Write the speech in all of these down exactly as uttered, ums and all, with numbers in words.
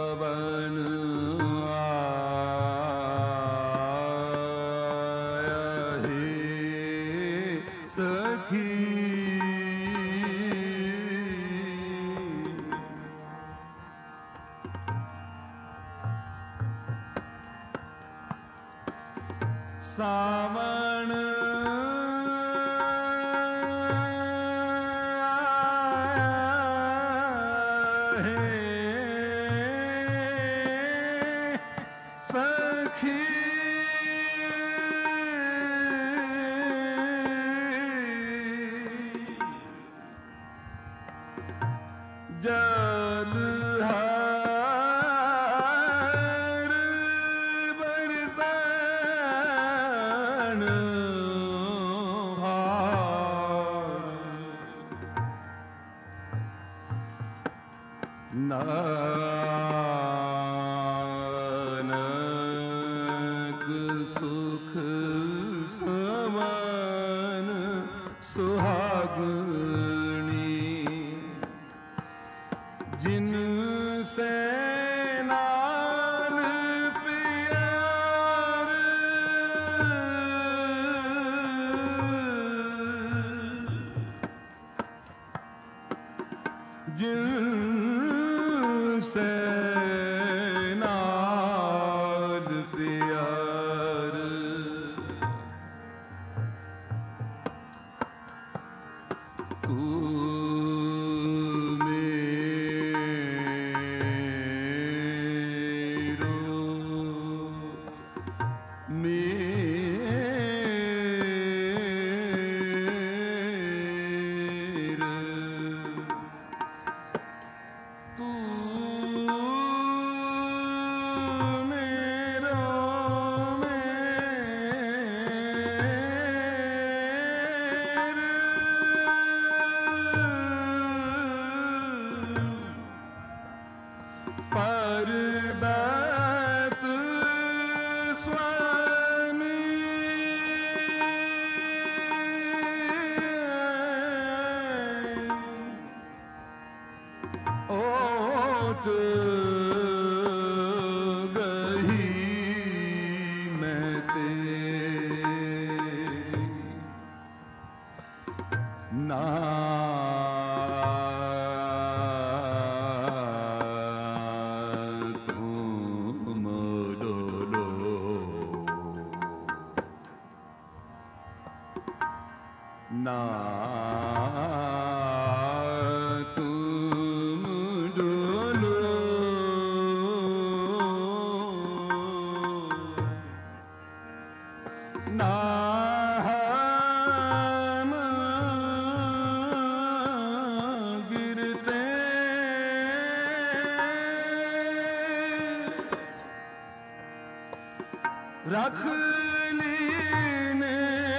सावन है सखी जल नानक सुख समान सुहागणी जिनसे नाल प्यार जिन से नाल प्यार तू मेरो मेरा तू परबत स्वामी ओट गही मैं तेरी ना ना तुम डोलो ना हम गिरते रख लीने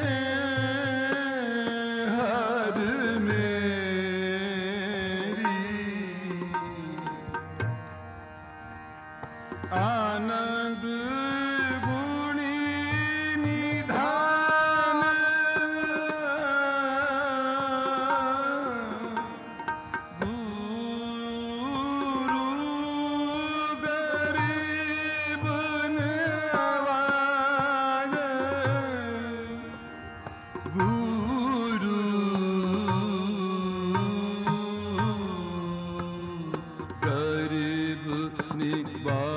आनंद गुणी निधान गुरु गरीब नवाज गुरु गरीब निवाज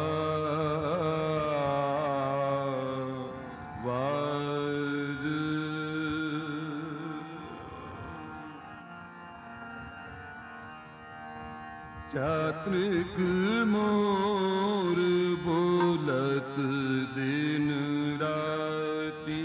चात्रिक मोर बोलत दिन राती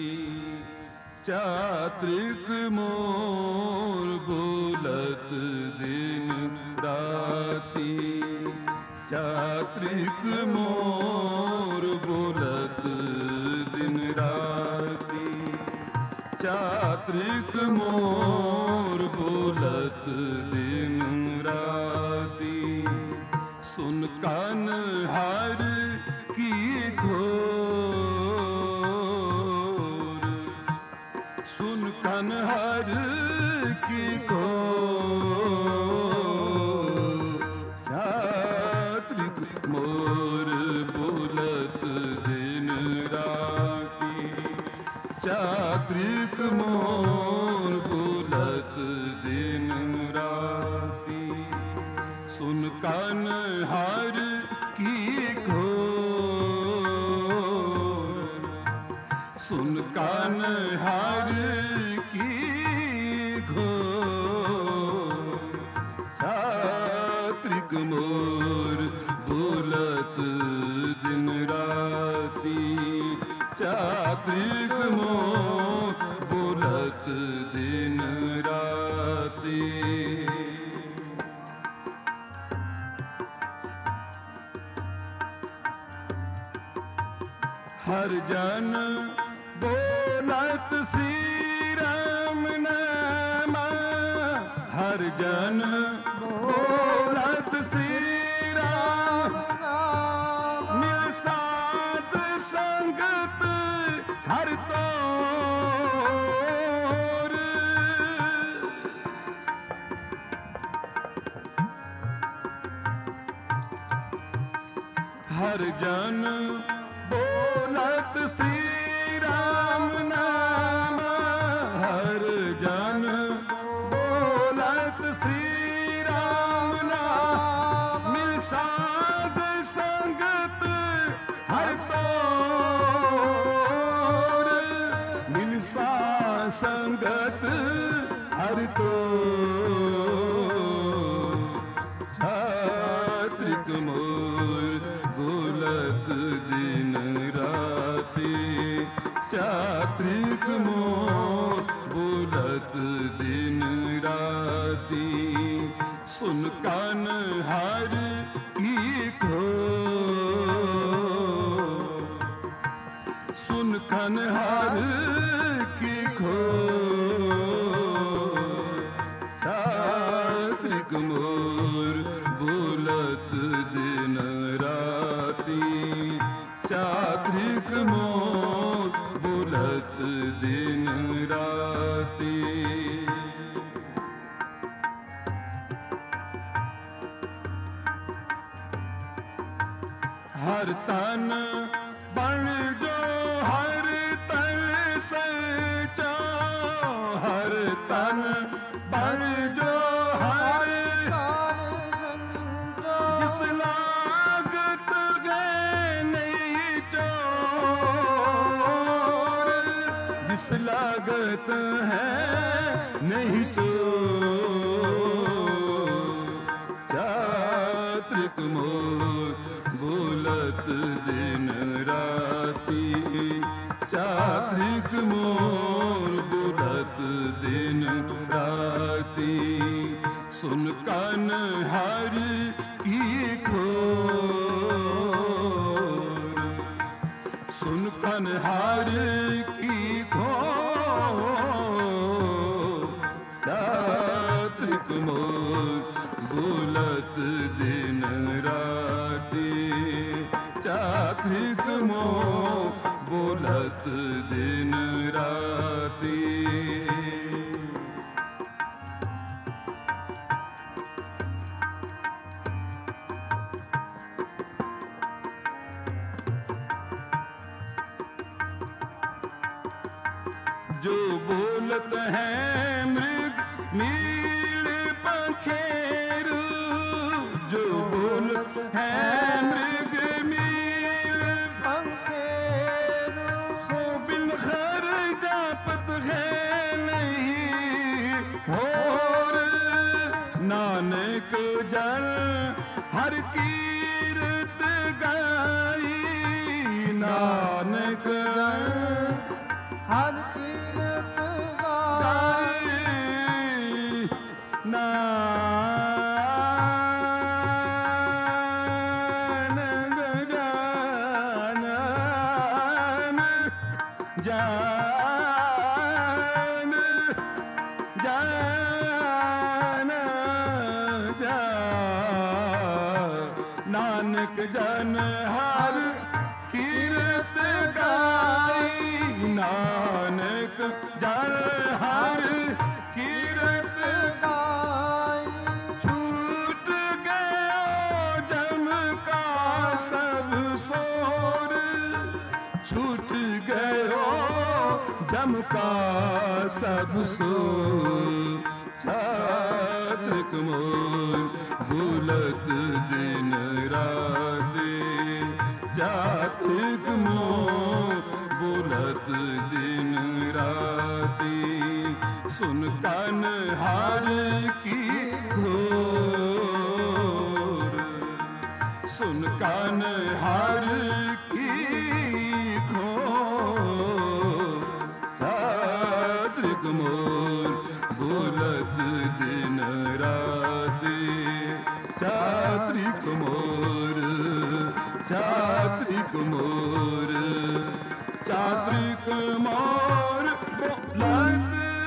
चात्रिक मोर बोलत दिन राती चात्रिक मोर बोलत दिन राती चात्रिक मोर बोलत दिन राती सुन कान हार की घोर सुन कान हार की घोर चात्रिक मोर बोलत दिन राती, चात्रिक मोर बोलत दिन राती। सुन कान हार की घोर, सुन कान हार की घोर, चात्रिक मोर बोलत दिन राती, चात्रिक मोर बोलत दिन राती। हर जन बोलत श्री राम नाम, हर जन बोलत श्री राम नाम। मिल साध संगत हर तोर, हर जन बोलत श्री राम नाम, हर जन बोलत श्री राम नाम। मिल साध संगत हर तोर, मिल सा संगत हर तोर, चात्रिक मोर बोलत दिन राती, चात्रिक मोर बोलत दिन राती। सुन कान हार की घोर, सुन कान हार की घोर, चात्रिक मोर बोलत दिन राती, चात्रिक मोर बोलत दिन राती। हर तन बन जो हर तन सचा, हर तन बन जो हर तन सचा। जिस लागत गए नहीं चोर, जिस लागत है नहीं चोर, चात्रिक मोर बोलत दिन राती, चात्रिक मोर बोलत दिन राती। सुन कान हार की घोर, सुन कान हार की घोर, चात्रिक मोर बोलत दिन राती, चात्रिक मोर बोलत दिन राती। जो बोलत है मृग नील पंखेरु, जो बोलत है मृग नील पंखेरु। सो बिन खर जापत है नहीं होर, नानक जल हर कीरत गाई, नानक हर कीरत गाई। नानक जान जान जान जान, नानक जन हर कीरत गाई, नानक जन हर कीरत गाई। छूट गया जम का सोर छूट गयो जम का सब सो चात्रिक मोर भूलत दिन राते चात्रिक मोर भूलत दिन राते सुन कान हार की घोर सुन कान हार की घोर चात्रिक मोर भूलत दिन राते चात्रिक मोर चात्रिक मोर चात्रिक मोर भूलत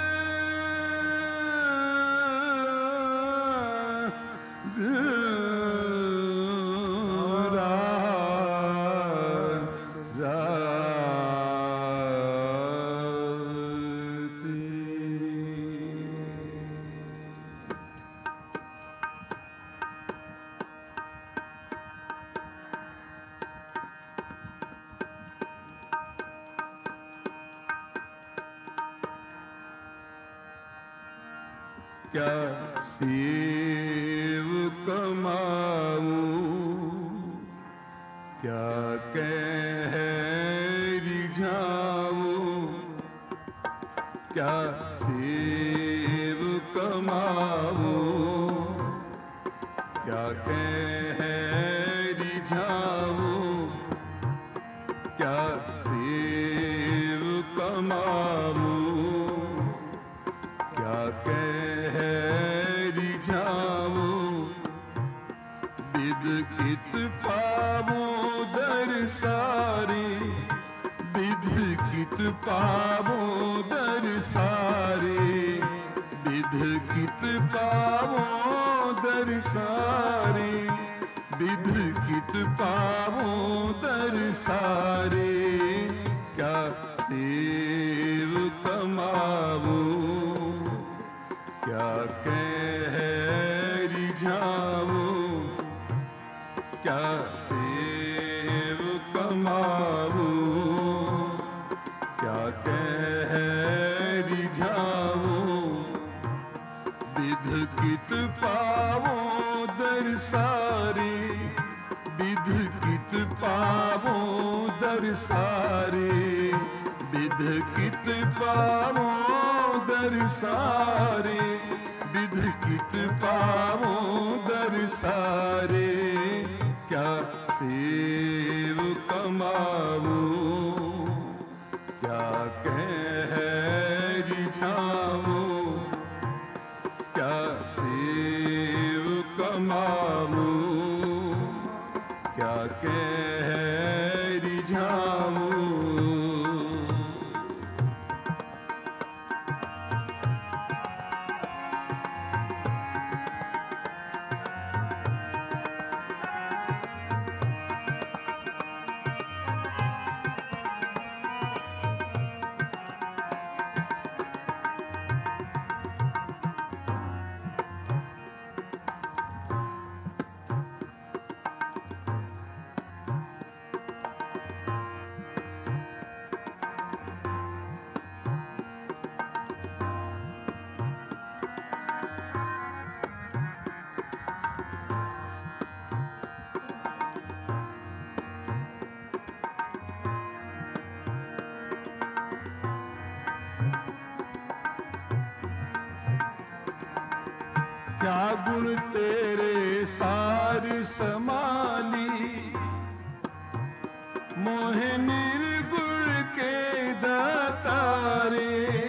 क्या सेव कमाऊं क्या कह रिझाऊं क्या सेव कमाऊं क्या कह रिझाऊं क्या सेव कमाऊं क्या कह रिझाऊं विद कित पावों दरसारी विद कित पावों दरसारी विद कित पावों दरसारी विद कित पावों दरसारी क्या सेव कमाऊं क्या कह रिझाऊं क्या सेव कमाऊं क्या कह रिझाऊं विध कित पावों दरसारी विध कित पावों दरसारी विध कित पावों दरसारे विध कित पावों दरसारे क्या सेव कमाऊं क्या कह रिझाऊं क्या सेव कमाऊं क्या कह रिझाऊं क्या गुण तेरे सार समाली मोहे निर्गुण के दातारे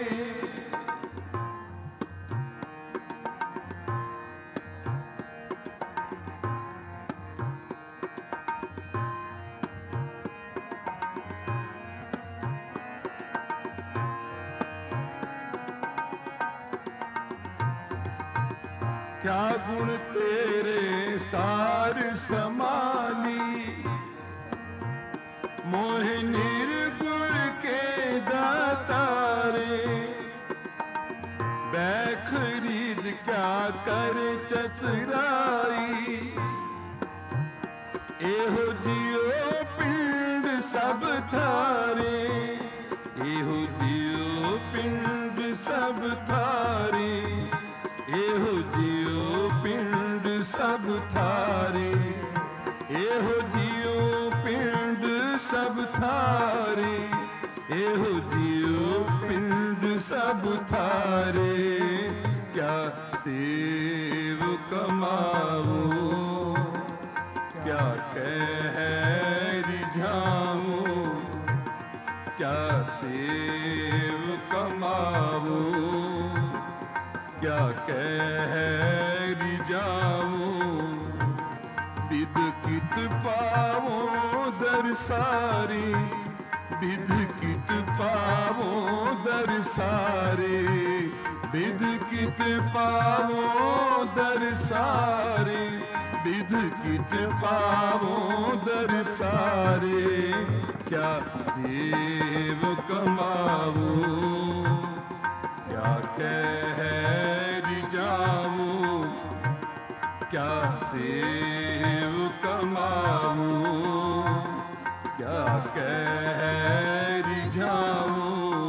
क्या गुण तेरे सार समाली मोहे निर्गुण के दातारे बैखरीद क्या कर चतुराई एहो जियो सब थारे, एहो जियो पिंड सब थारे, एहो जियो पिंड सब थारे, एहो जियो पिंड सब थारे, एहो जियो पिंड सब थारे। क्या सेव कमावो, क्या कह रिझाऊं, क्या सेव कमावो, क्या कह रिझाऊं। विद कित पावो दरसारी, विद कित पावो दरसारे, विद कित पावो दरसारे, विद कित पावो दरसारे। क्या सेव कमावो, क्या कह रिझाऊं, क्या सेव कमावो, क्या कह रिझाऊं।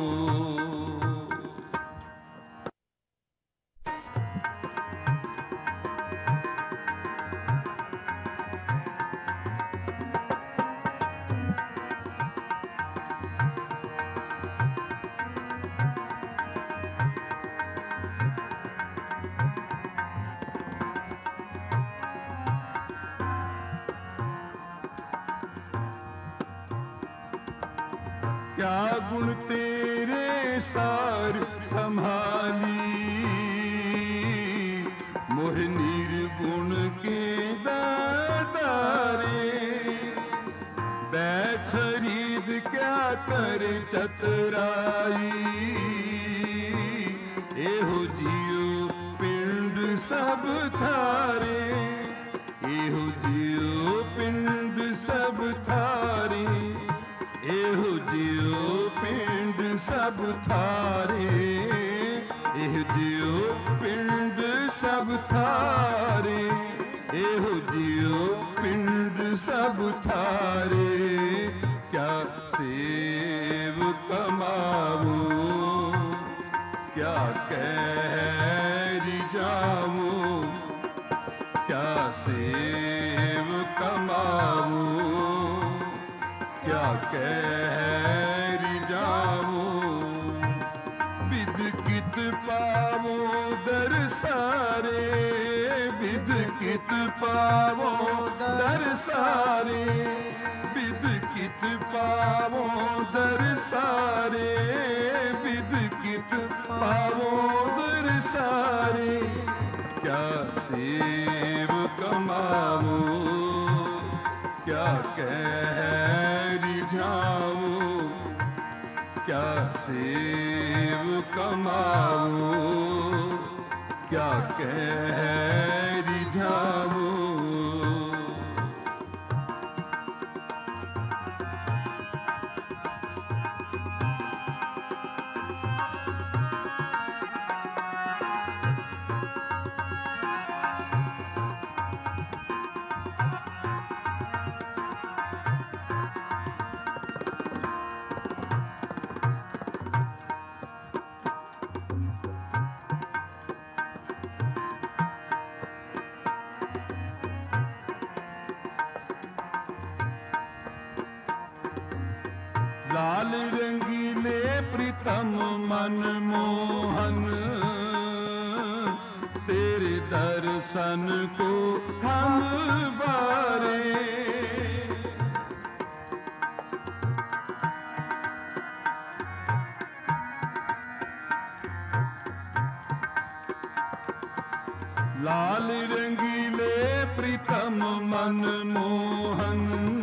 क्या गुण तेरे सार संभाली, मोह निर्गुण के दातारे। बै खरीद क्या कर चतुराई, एहो जियो पिंड सब थारे, एहो जियो पिंड सब थारे, एहो जियो पिंड सब थारे, एहो जियो पिंड सब थारे, एहो जियो पिंड सब थारे। क्या सेव कमावो, क्या कह रिझाऊं, क्या सेव कमावो, क्या कह रिझाऊं। विद कित पावो दरसारे, विद कित पावो दरसारे, विद कित पावो दरसारे, विद कित पावो दरसारे। क्या सेव कमावो, क्या कह रिझाऊं, क्या सेव कमावो, क्या कह रिझाऊं। लाल रंगीले प्रीतम मन मोहन, तेरे दर्शन को हम बारे। लाल रंगीले प्रीतम मन मोहन,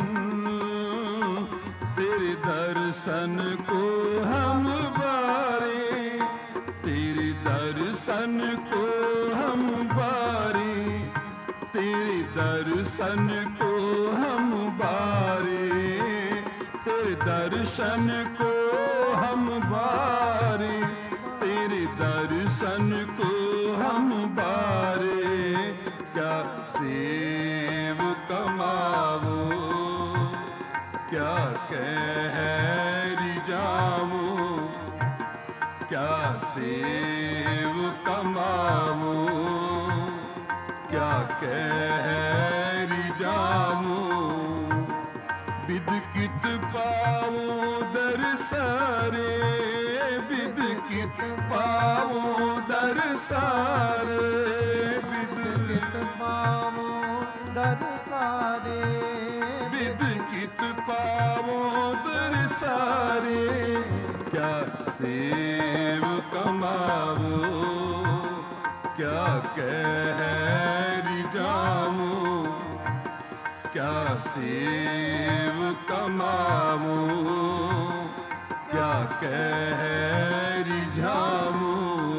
तेरे दर्शन को हम बारे, तेरे दर्शन को हम बारे, तेरे दर्शन को हम बारे, तेरे दर्शन को हम बारे, तेरे दर्शन को हम बारे। क्या सेव कमावो, क्या कह रिझाऊं, क्या सेव कमाऊं, क्या कह रिझाऊं। बिद कित पाऊं दर सारे, बिद कित पाऊं दर सारे, बिद कित पाऊं दर सारे, बिद कित पाऊं दर सारे। क्या सेव कमाऊं, क्या कह रिझाऊं, क्या सेव कमाऊं, क्या कह रिझाऊं।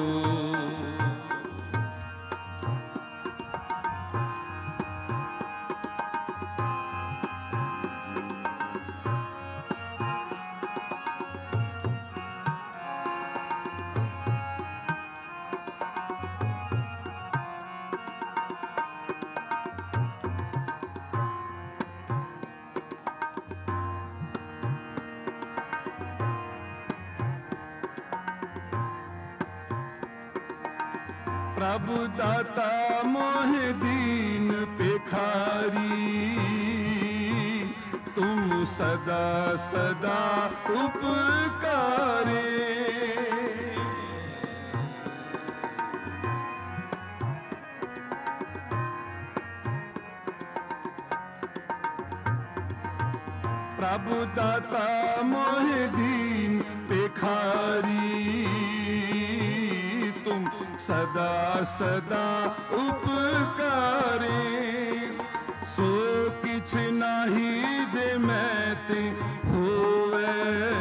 प्रभु दाता मोहे दीन पेखारी, तुम सदा सदा उपकारे। प्रभु दाता मोहे दीन पेखारी, तुम सदा सदा उपकारे। सो किछ नाही जे मैं ते होवे,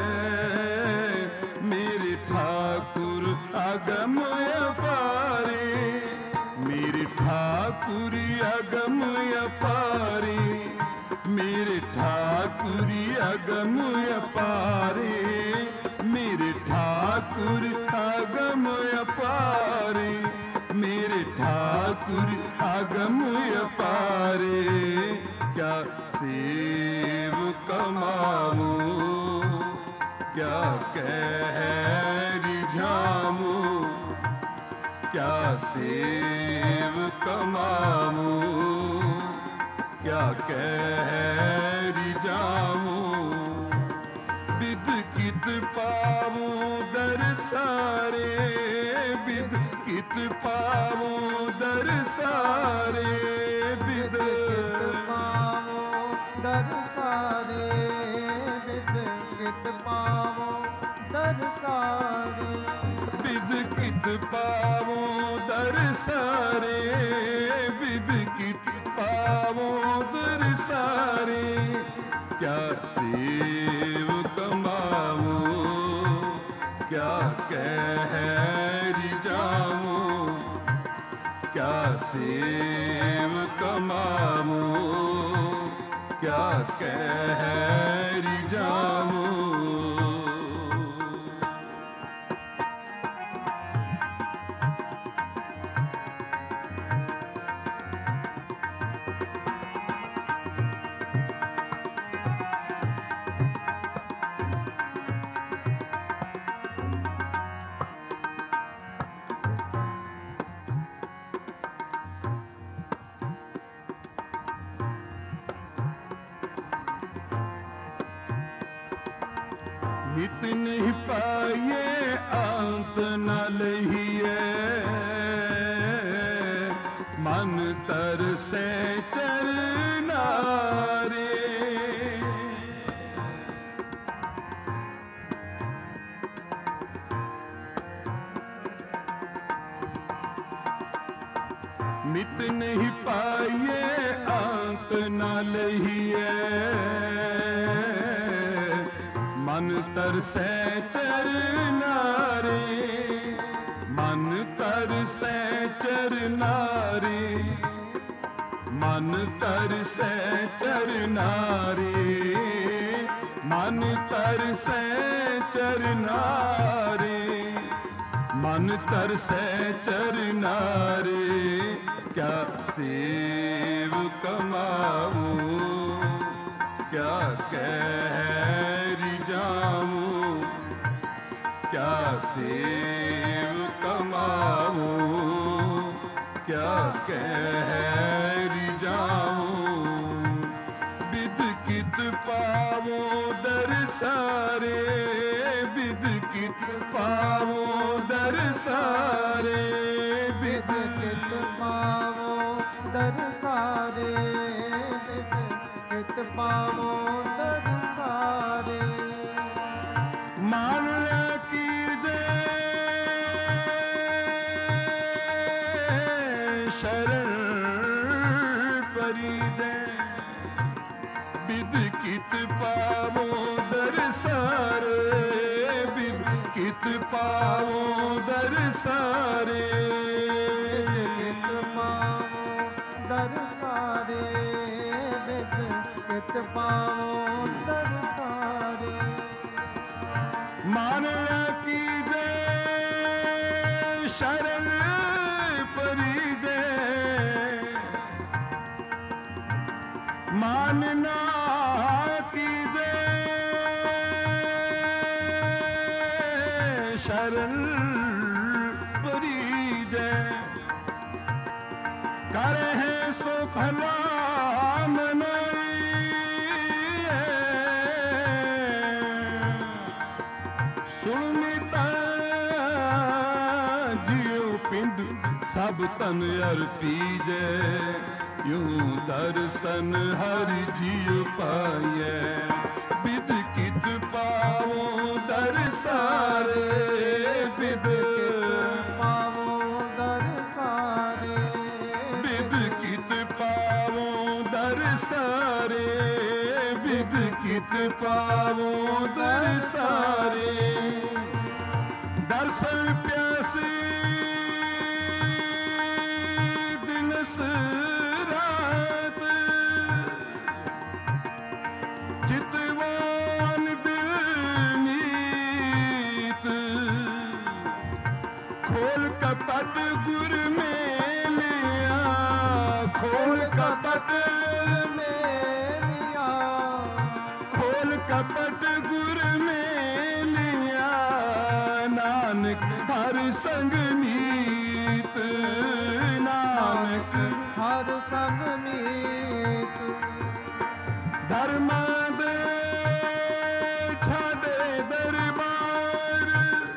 मेरे ठाकुर अगम अपारे, मेरे ठाकुर अगम अपारे, मेरे ठाकुर अगम अपारे, मेरे ठाकुर अगम अपारे, मेरे ठाकुर अगम अपारे। क्या सेव कमाऊं, क्या कह रिझाऊं, क्या सेव कमाऊं, क्या कह रिझाऊं। बिद कित पाऊं दर सारे, बिद कित पाऊं दर सारे, बिद कित पाऊं दर सारे, बिद कित पाऊं दर सारे, बिद कित पाऊं दर सारे, बिद कित पाऊं दर सारे। क्या सेव कमाऊं, क्या कह रिझाऊं, क्या सेव कमाऊं, क्या कह रिझाऊं। नित नहीं पाइए अंत न लहिए, मन तरसे चरनारे। नित नहीं पाइए अंत न लहिए, मन तरसे चरनारे, मन तरसे चरनारे, मन तरसे चरनारे, मन तरसे चरनारे, मन तरसे चरनारे। क्या सेव कमाऊं, क्या कह जाऊं, क्या सेव कमाऊं, क्या कह जाऊं। बिद कित पावों दर सारे, बिद कित पावों दर सारे, बिद कित पावों दर सारे, बिद कित पावों दर सारे। मान की जय शरण परी दे, बिद कित पावों दर सारे, बिद कित पावों दर सारे, बिद कित पावों दर सारे, बिद कित पावों दर सारे। मान की जय शरण परी जय, मानना की जय शरण परी जय। करे सो भला मनाई, सुनिता जियो पिंड सब तन अर्पी जय, यूं दर्शन हर जियो पाए। बिद कित पावों दर सारे, बिद पावों दर सारे, बिद कित पावों दर सारे, बिद कित पावों दर सारे। दर्शन प्यासी दिनस रात, चितवान दिल नीत, खोल कपट गुर में लिया, खोल कपट में लिया, खोल कपट गुर में लिया। नानक हर संग मीत, नानक हर संग मीत। धर्मा दे छाड़े दरबार,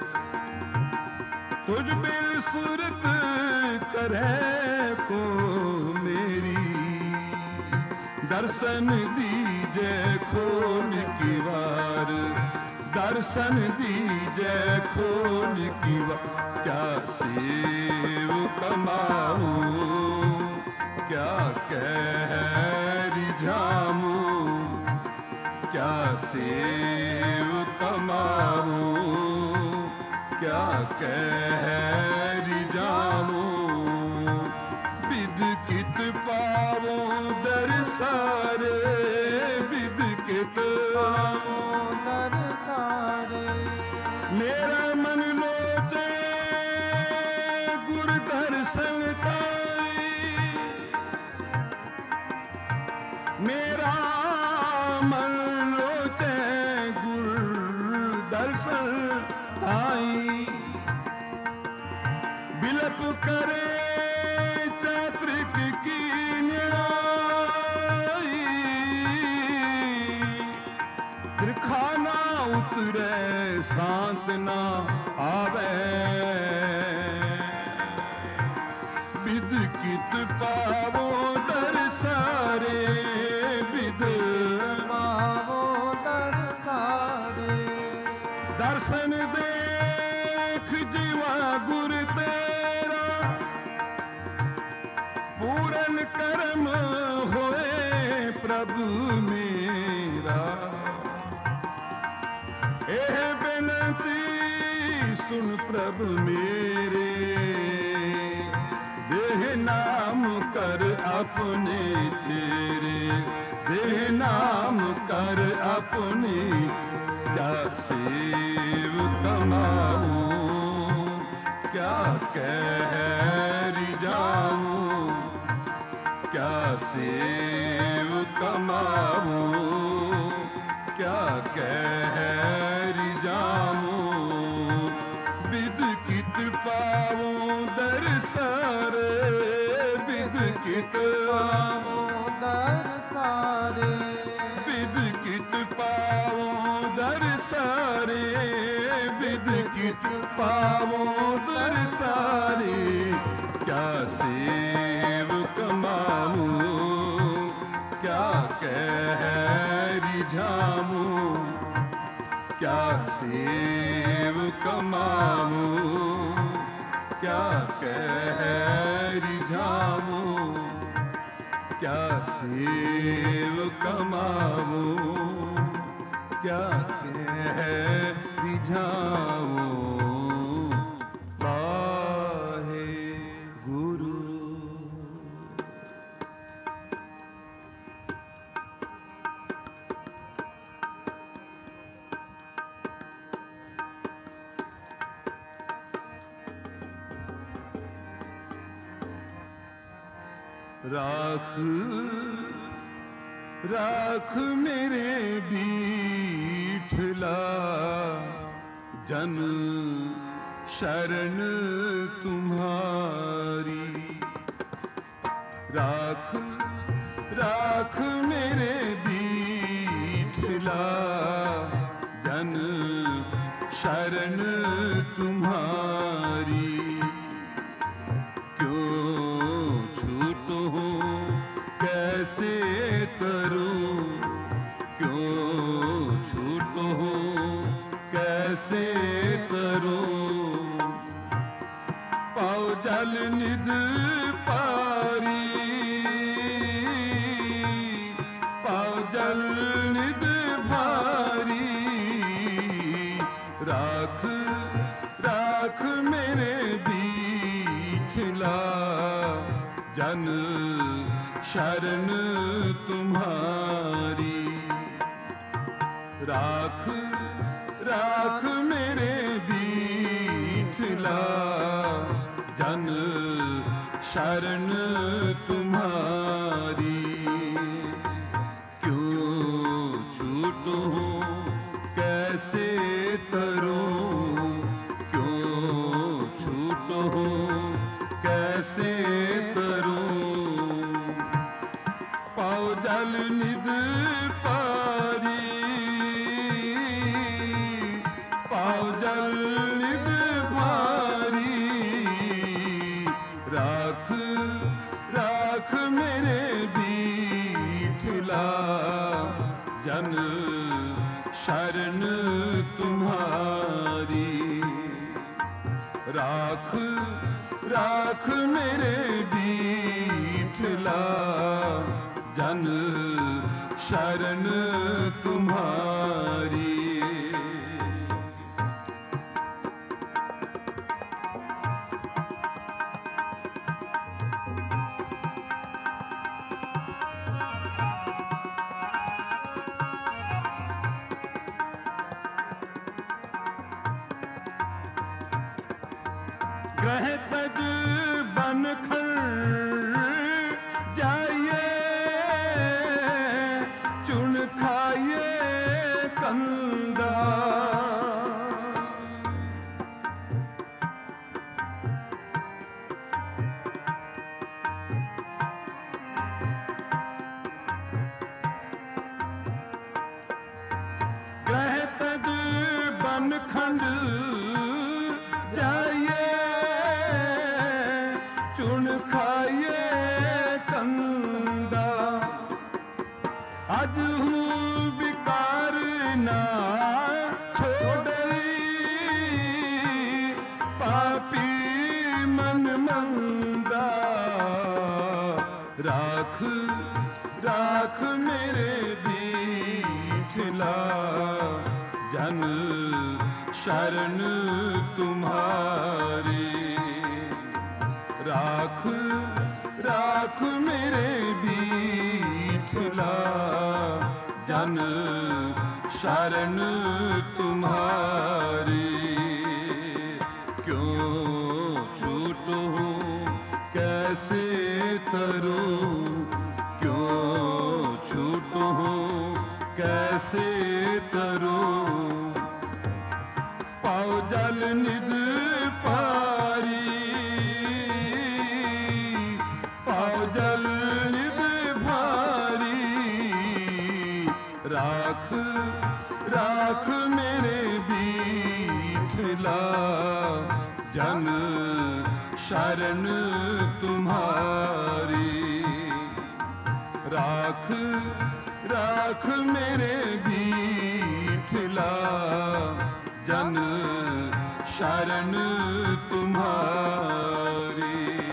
तुझ बिन सुरत करे को मेरी। दर्शन दीजे खोल की वार, दर्शन दीजे खोल की वार। क्या सेव कमाऊं, क्या कह जाऊं, क्या सेव कमाऊं, क्या कह जाऊं। बिद कित पावों दर सारे, बिद कित पावों दर सारे। मेरा मन लोचे गुर दर्शन ताई, मेरा मन लोचे गुर दर्शन ताई। बिलप करे चात्रिक की न्याई, त्रिखाना उतरे शांत ना आवे। बिद कित पावों दर सारे, बिद पावों दर सारे। दर्शन देख जीवा गुर तेरा, पूरन कर्म होए प्रभु मेरा। एह बेनती सुन प्रभु मेरे, देह नाम कर अपने चेरे, देह नाम कर अपने। क्या सेव कमाऊं, क्या कह जाऊं, क्या सेव कमाऊं, कह रिझाऊं, विद कित पाऊं दरसारे, विद कित पाऊं दरसारे, विद कित पाऊं दरसारे, विद कित पाऊं दरसारे, क्या सेव कमाऊं, क्या कह रिझाऊं, क्या सेव कमाऊं, क्या कह रिझाऊं, क्या सेव कमाऊं, क्या कह रिझाऊं। वाहे गुरु। राख राख मेरे बीठला, जन शरण तुम्हारी। राख राख मेरे बीठला, जन शरण तुम्हारी। कैसे करूं, क्यों छूट हूं, कैसे करूं। पाओ जल निध पारी, पाओ जल निध भारी। राख राख मेरे बीठला, जन शरण तुम्हारी। राख राख मेरे बीठला, जन शरण तुम्हारी। क्यों छूट हूं, कैसे तरूं, क्यों छूट हूं, कैसे तरूं। पाओ जल निध पारी, पाओ जल निध भारी। राख राख मेरे बीठला, जन शरण तुम्हारी। राख राख मेरे बीठला, जन शरण तुम्हारी। ग्रह तज बन खड़ जाइए, चुन खाइए कंदा। ग्रह तज बन खंड जाइए, चुन खाइए कंदा। अज हूँ बिकार ना छोड़ई, पापी मन मंदा। राख राख मेरे बीठला, जन शरण तुम्हारी। राख राख मेरे बीठला, जन शरण तुम्हारी। क्यों छूट हूं, कैसे तरूं, क्यों छूट हूं, कैसे कैसे तरूं, पाओ जल निध पारी, पाओ जल निध भारी, राख राख मेरे बीठला, जन शरण तुम्हारी। राख राख मेरे बीठला, जन शरण तुम्हारी।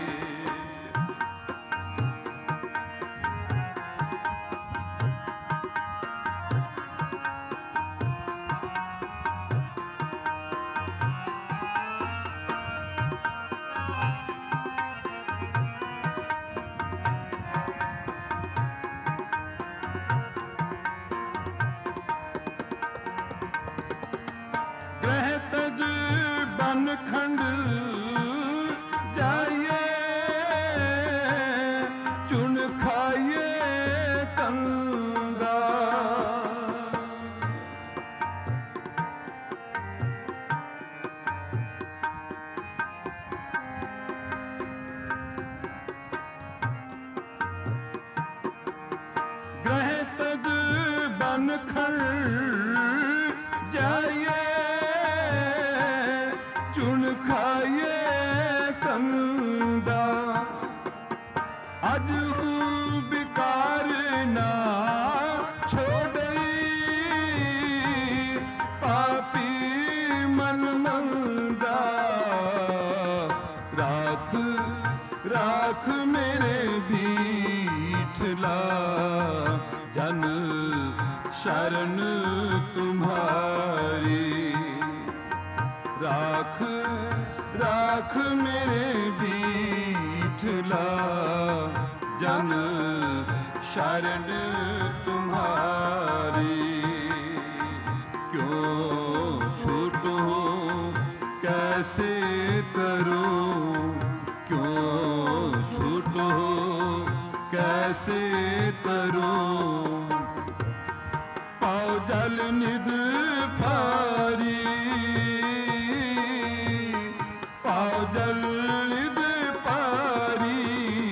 खंड जाइए, चुन खाइए कंदा, ग्रह तज बन खंड जाइए, चुन खाइए कंदा, अज बिकार ना छोड़ई, पापी मन मंदा। राख राख मेरे बीठला, जन शरण तुम्हारी। राख राख मेरे बीठला, जन शरण तुम्हारी। क्यों छूटूं कैसे करूं, क्यों छूटूं कैसे करूं, पाओ जल निध पारी, पाओ जल निध पारी।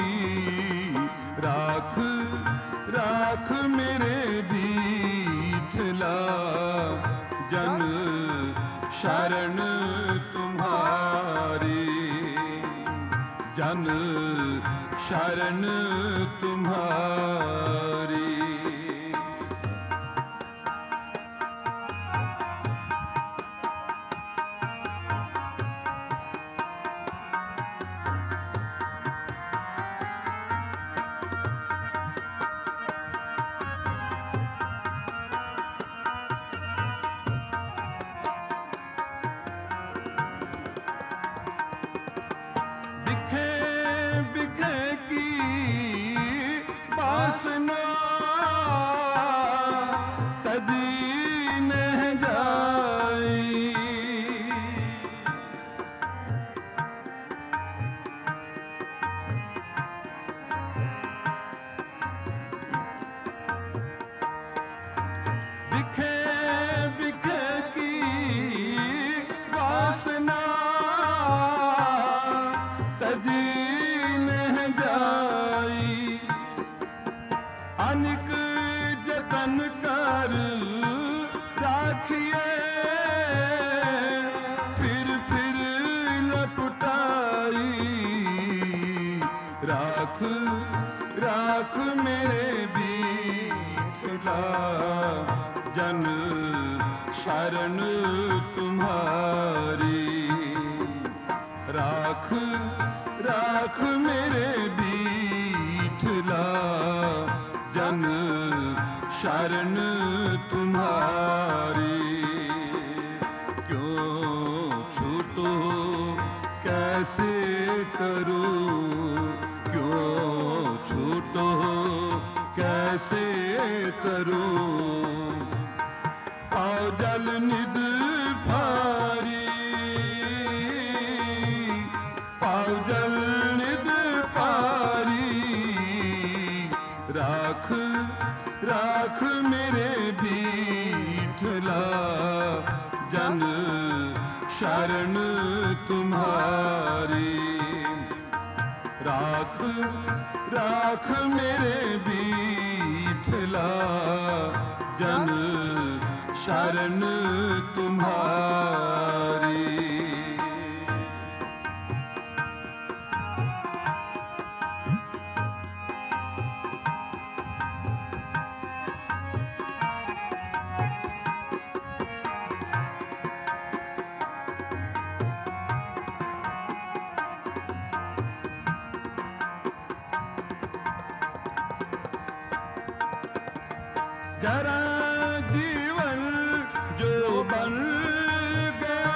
राख राख मेरे बीठला, जन शरण तुम्हारी। जन शरण तुम्हारी। वासना तजी नहीं जाई, बिखे बिखे की वासना तजी नहीं जाई। अनिक जतन कर राखिए, फिर फिर लपटाई। राख राख मेरे बीठला, जन शरण तुम्हारी। राख राख मेरे बीठला, जन शरण तुम्हारी। क्यों छूटो कैसे करूं, क्यों छूटो कैसे करूं, आओ जल निध पारी, पाओ जल निध पारी। राख राख मेरे भी बीठला जन शरण तुम्हारी। राख राख मेरे बीठला जन शरण तुम्हारी। जरा जीवन जो बन गया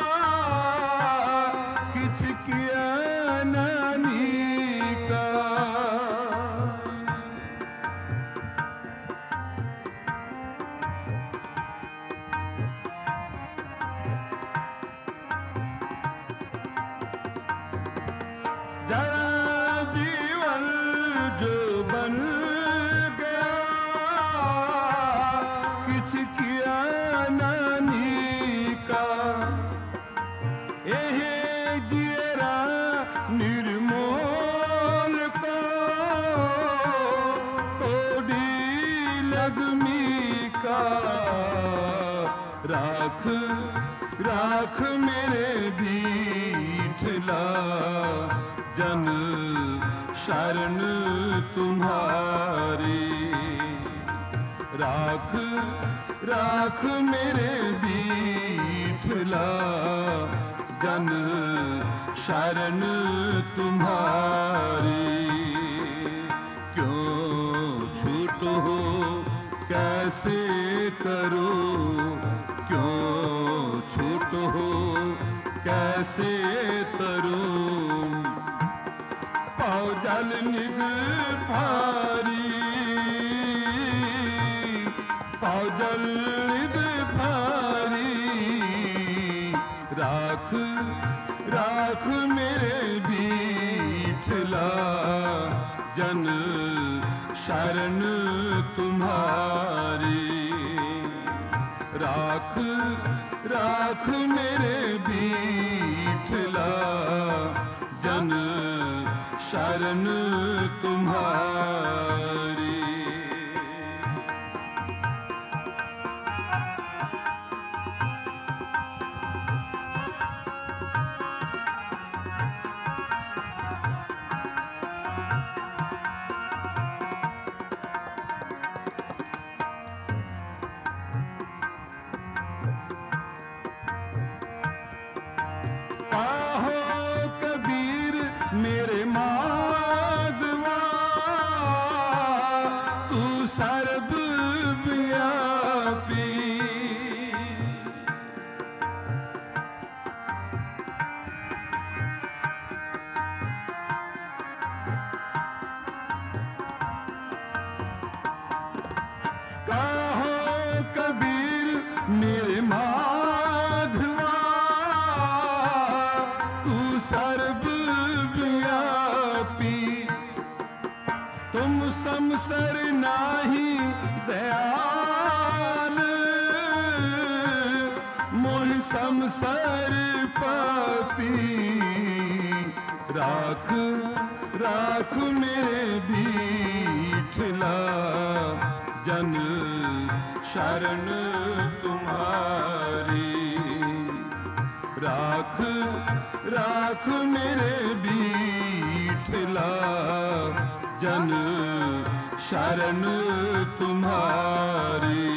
किछ किया नानी का। जरा जीवन जो बन किया नानी का। एह जियरा निर्मोल को कोडी लगमी का। राख राख मेरे बीठला जन शरण तुम्हारी। राख राख मेरे बीठला जन शरण तुम्हारी। क्यों छूट हो कैसे करो, क्यों छूट हो कैसे करो। पाओ जल निग भारी, पाओ जल निग भारी। राख राख मेरे बीठला जन शरण तुम्हारी। राख राख मेरे बीठला जन शरण तुम्हारी। पाहो कबीर मेरे माधवा तू सर्वव्यापी। कहो कबीर मेरे माधवा तू सर्वव्यापी। तुम समसर नाही दयाल मोह समसर पापी। राख राख मेरे बीठला जन शरण तुम्हारी। राख राख मेरे बीठला जन शरण तुम्हारी।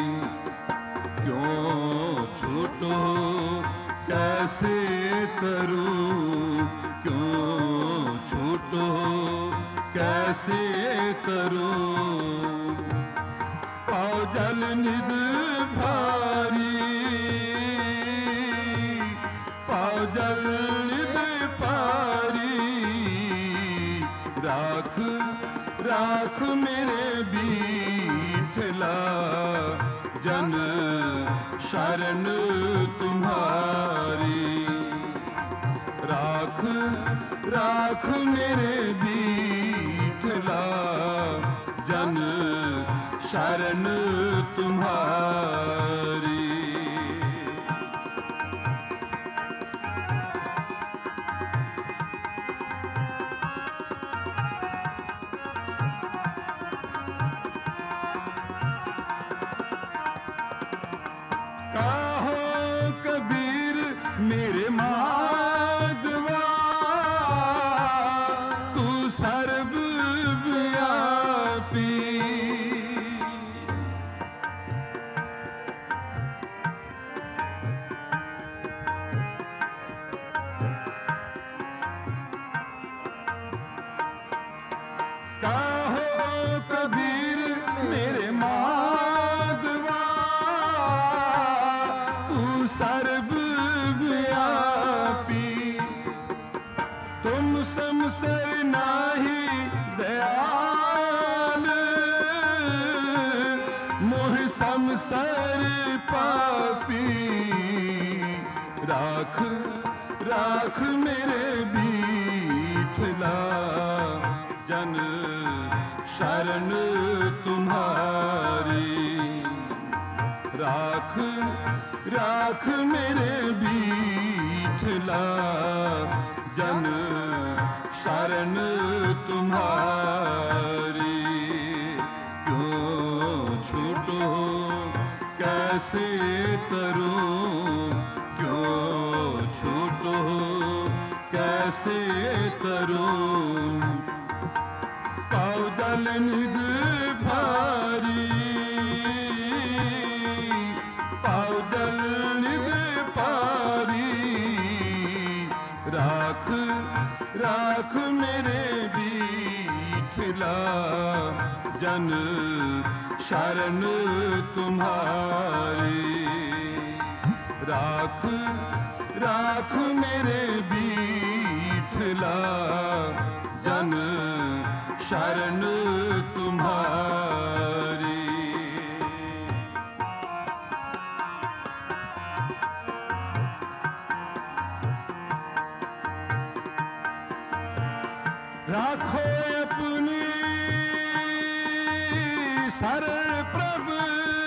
क्यों छूटो कैसे करूं, क्यों छूटो कैसे करूं। पाओ जल निध भारी, पाओ जल निध भारी। राख राख मेरे बीठला जन शरण तुम्हारी। राख राख मेरे बीठला जन शरण तुम्हारी। मेरे माधवा तू सर्वव्यापी, तुम समसर नाही दयाल, मोह समसर पापी। राख राख मेरे बीठला जन शरण तुम्हारी। राख राख मेरे बीठला जन शरण तुम्हारी। क्यों छूटो कैसे तरूं, क्यों छूटो कैसे तरूं। पाओ जल निध भारी, पाओ जल निध पारी। राख राख मेरे बीठला जन शरण तुम्हारी। राख राख मेरे बीठला जन शरण तुम्हारी। राखो अपनी शरण प्रभु,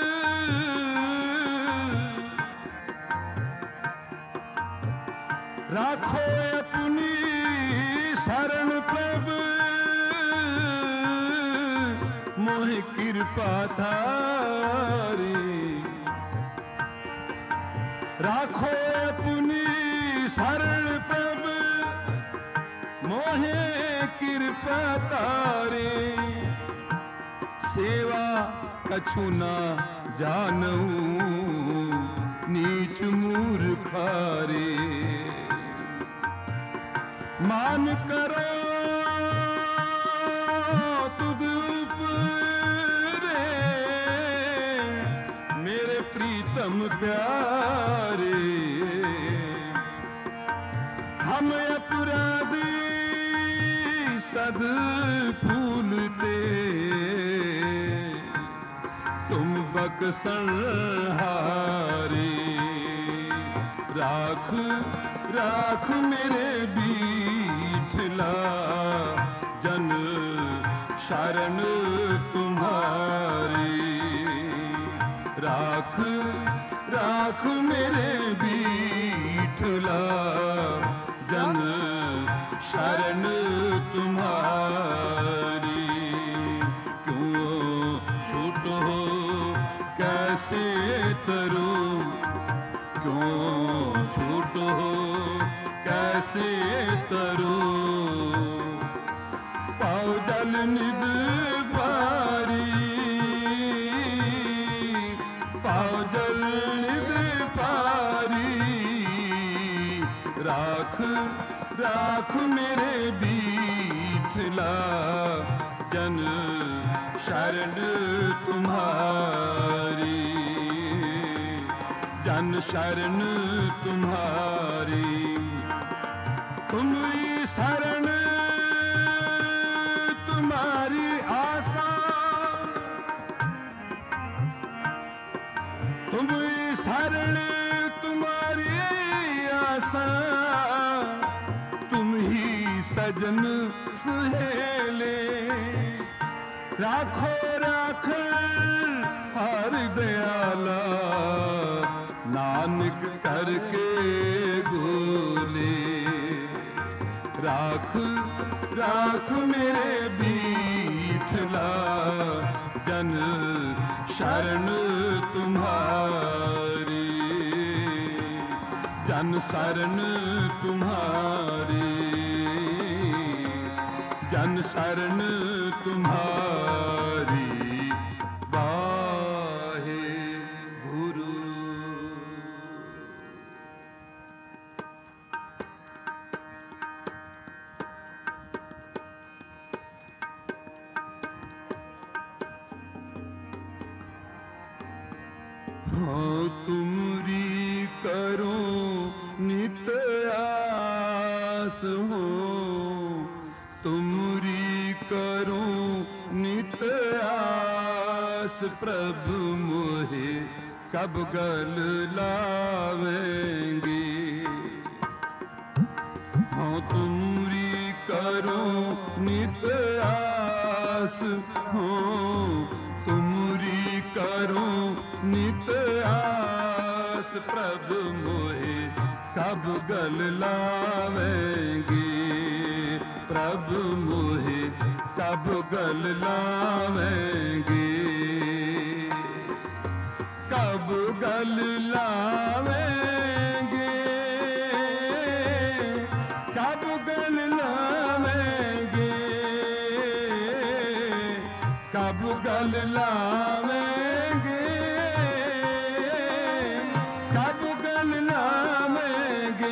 राखो अपनी शरण प्रभु, मोह कृपा थारी। राखो अपनी शरण प्रभु, मोहे कृपा तारे। सेवा कछु ना जानूं नीच मूर्खारे। मान करो तुद उपरे मेरे प्रीतम प्यारे। हम अपराधी सद फूलते, तुम बक्सन हारे। राख राख मेरे बीठला जन शरण तुम्हारी। राख राख मेरे बीठला जन शरण तुम्हारी। क्यों छूटो कैसे तरूं, क्यों छूटो कैसे तरूं। पाओ जल निध पारी, पाओ जल निध पारी। राख राख मेरे बीठला जन शरण तुम्हारी। जन शरण तुम्हारी। तुम ही शरण तुम्हारी आशा, तुम ही शरण तुम्हारी आशा। तुम ही सजन सुहेले, राखो राख हर दयाला। नानक करके गोले। राख राख मेरे बीठला जन शरण तुम्हारी। जन शरण तुम्हारी, जन शरण तुम्हारी। वाहे गुरु। हो तुमरी करो नित आस हो, तुमरी करो नित आस। प्रभु मोहे कब गल लावेंगे, हो तुमरी करो नित आस हो, तुमरी करो नित आस। प्रभु मोहे कब गल लावेंगे, प्रभु मोहे कब गल लावेंगे, कब गल लावेंगे, कब गल लावेंगे, कब गल लावेंगे, कब गल लावेंगे।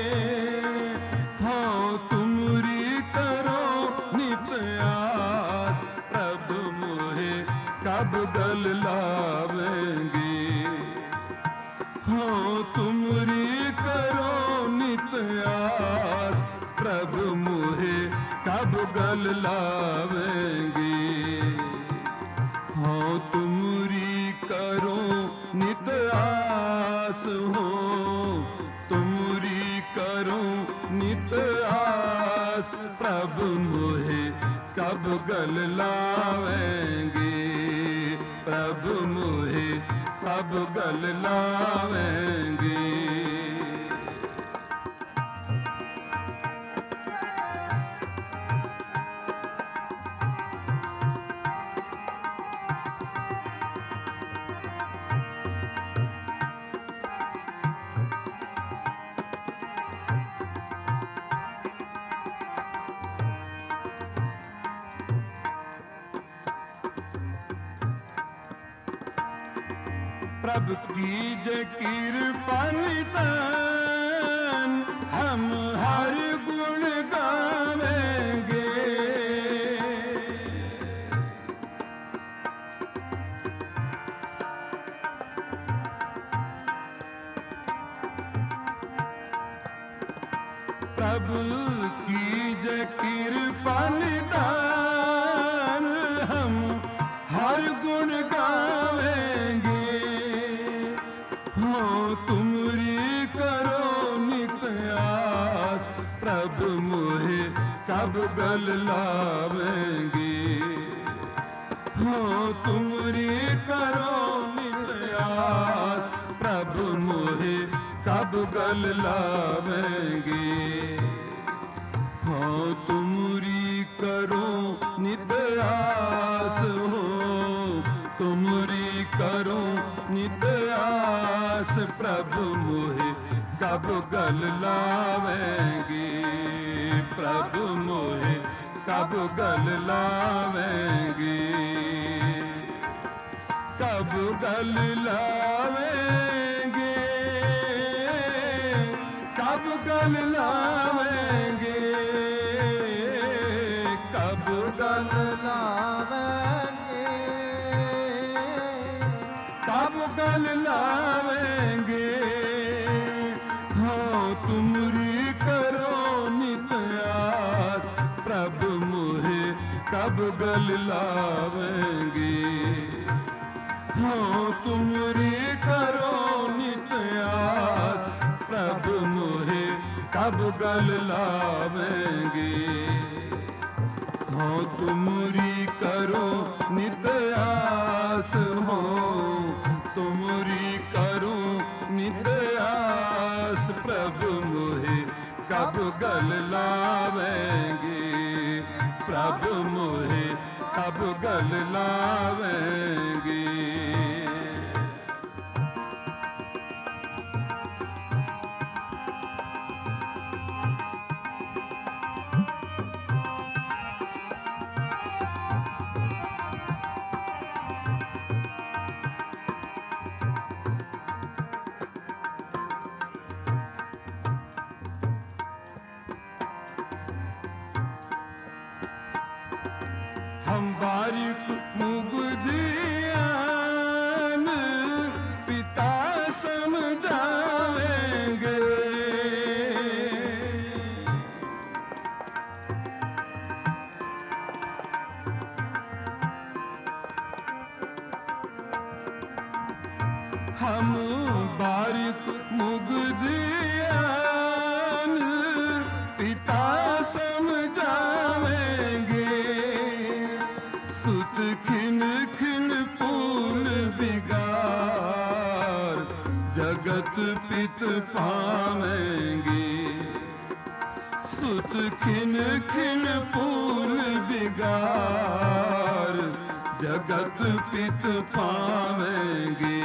हो तुमरी करो नित आस, प्रभु मोहे कब गल लावेंगे, हो तुमरी करो नित आस। प्रभु मोहे कब गल लावेंगे, हो तुमरी करो नित आस हो, तुमरी करो नित आस। प्रभु मोहे कब गल लावेंगे, प्रभु मोहे कब गल लावेंगे। प्रभु की जय कृपा निदान, हम हर गुण गावेंगे, प्रभु की जय कृपा निदान, हम हर गुण गावेंगे। हो तुमरी करो नित आस, प्रभु मोहे कब गल लावेंगे, हो तुमरी करो नित आस। प्रभु मोहे कब गल लावेंगे, हो तुमरी करो नित आस हो, तुमरी करो नित आस। प्रभु मोहे कब गल लावेंगे, प्रभु मोहे कब गल लावेंगे, कब गल लावेंगे, कब गल लावेंगे, कब गल लावेंगे, कब गल लावेंगे। हो तुमरी करो नित आस, प्रभु मोहे कब गल लावेंगे, हो तुमरी करो नित आस। प्रभु मोहे कब गल लावेंगे, हो तुमरी करो नित आस हो, तुमरी करो नित आस। प्रभु मोहे कब गल लावेंगे, प्रभु मोहे कब गल लावेंगे। हम बारिक मुगदियान पिता बारिक मुगदियान पिता समझावेंगे। सुत खिन खिन फूल बिगार जगत पित पावेंगे। सुत खिन खिन फूल बिगार जगत पित पावेंगे।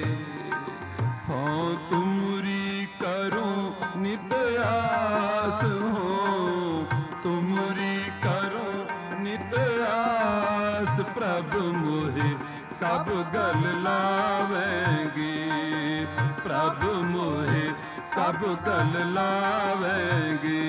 हाँ तुमरी करो नित आस हो, तुमरी करो नित आस। प्रभु मोहे कब गल लावेंगे, प्रभु मोहे कब गल लावेंगे।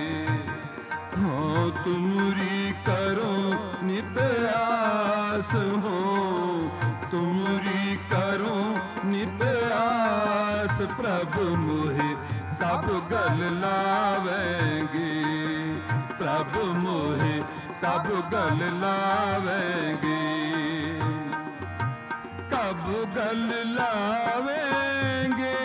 हाँ तुमरी करो नित आस हो, तुमरी करो नित आस। प्रभु मोहे कब गल लावेंगे, प्रभु मोहे कब गल लावेंगे। कब गल लावेंगे,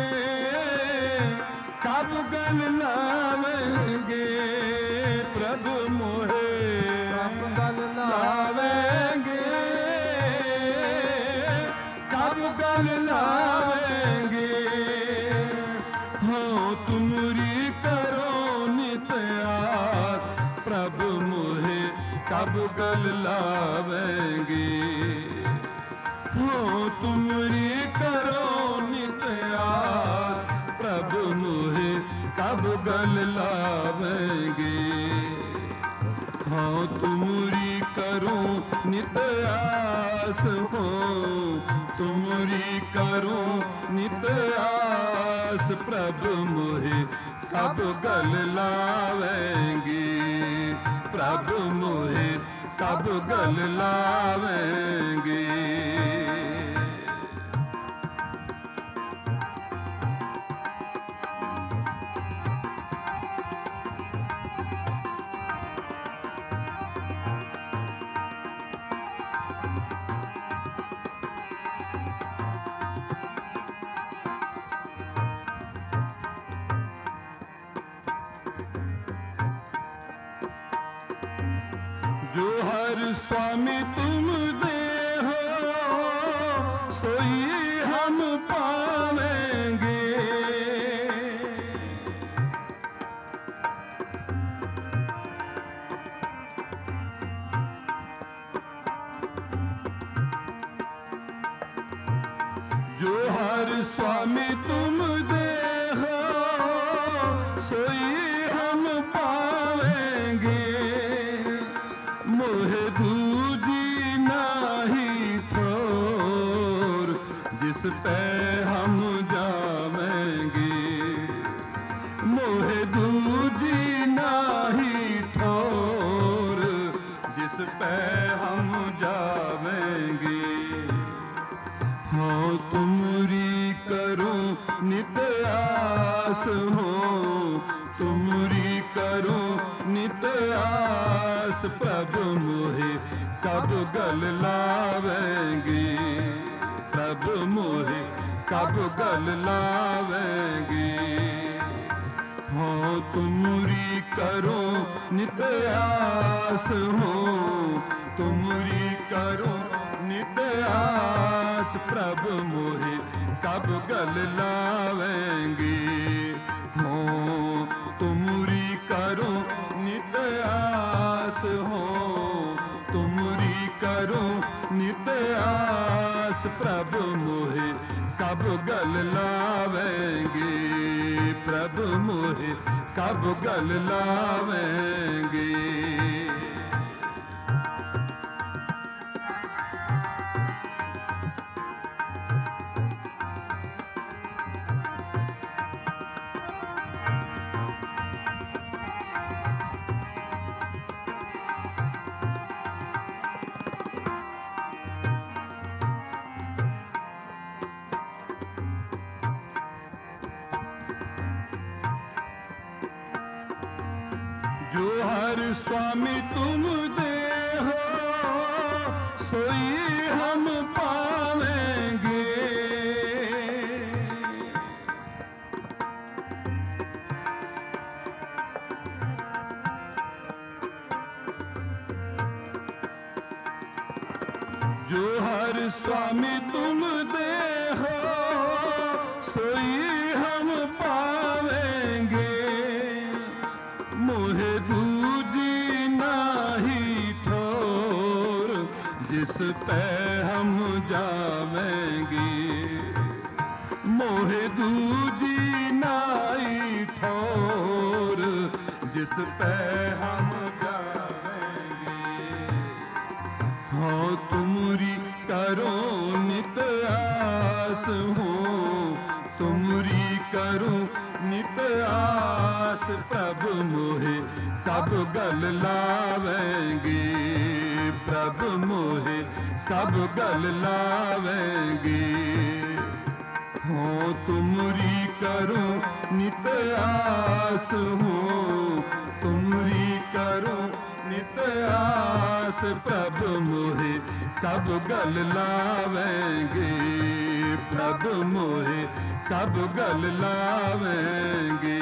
कब गल लावेंगे। प्रभु मोहे कब गल लावेंगे, कब गल लावेंगे। हाँ तुमरी करो नित आस। प्रभु मोहे कब गल लावेंगे। हाँ तुमरी करो नित आस। प्रभु मोहे कब गल लावेंगे। हाँ तुमरी करो नित आस हो, तुमरी करो नित आस। प्रभु मोहे कब गल लावेंगे, प्रभु मोहे कब गल लावेंगे। जो हर स्वामी तुम दे हो, सोई हम पावेंगे। जो हर स्वामी तुम दे हो, सोई हम पावेंगे। मोहे दूजी नाही ठोर, जिस पे हम जावेंगे। मोहे दूजी नाही ठोर, जिस पे हम जावेंगे। हाँ तुमरी करो नित आस हो, तुमरी करो नित आस। प्रभु मोहे कब गल लावेंगे, प्रभु मोहे कब गल लावेंगे। हाँ तुमरी करो नित आस हो, तुमरी करो नित आस। प्रभु मोहे कब गल लावेंगे। हो तुमरी करो नित आस हो, तुमरी करो नित आस। प्रभु मोहे कब गल लावेंगे, प्रभु मोहे कब गल लावेंगे। जो हर स्वामी तुम दे हो, सोई हम पावेंगे। जो हर स्वामी तुम दे हो सोई हम पावेंगे। मोहे दूजी नाही ठोर जिस पे हम जावेंगे। मोहे दूजी नाई ठोर जिस पे हम जावेंगे। हो तुमरी करो नित आस हो, तुमरी करो नित आस। प्रभु मोहे कब गल लावेंगे, प्रभु मोहे कब गल लावेंगे। हो तुमरी करो नित आस हो, तुमरी करो नित आस। प्रभु मोहे कब गल लावेंगे, प्रभु मोहे कब गल लावेंगे।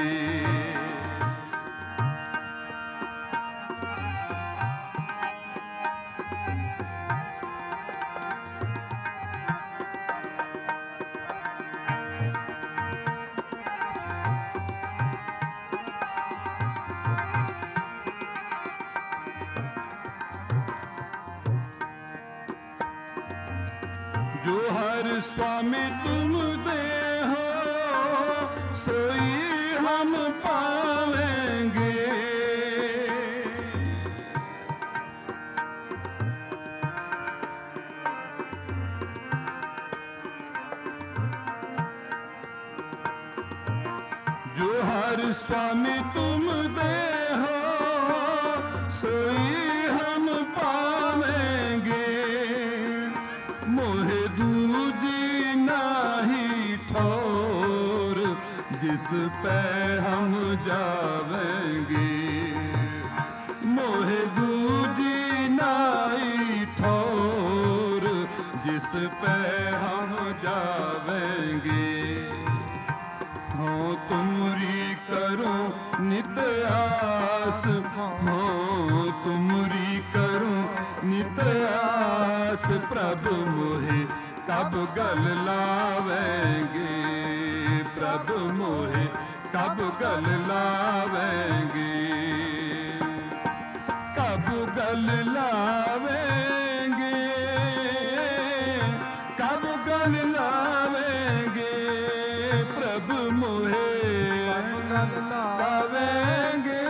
जो हर स्वामी तुम दे हो सोई हम पावेंगे। जो हर स्वामी तुम दे हो सोई हम पावेंगे। मोहे दूजी नाही ठोर जिस पे हम जावेंगे। मोहे दूजी नाई ठोर जिस पे हम जावेंगे। हो तुमरी करो नित आस, हो तुमरी करो नित आस। प्रभु मोहे कब गल लावेंगे, प्रभु मोहे कब गल लावेंगे। कब गल लावेंगे, कब गल लावेंगे। प्रभु मोहे कब गल लावेंगे,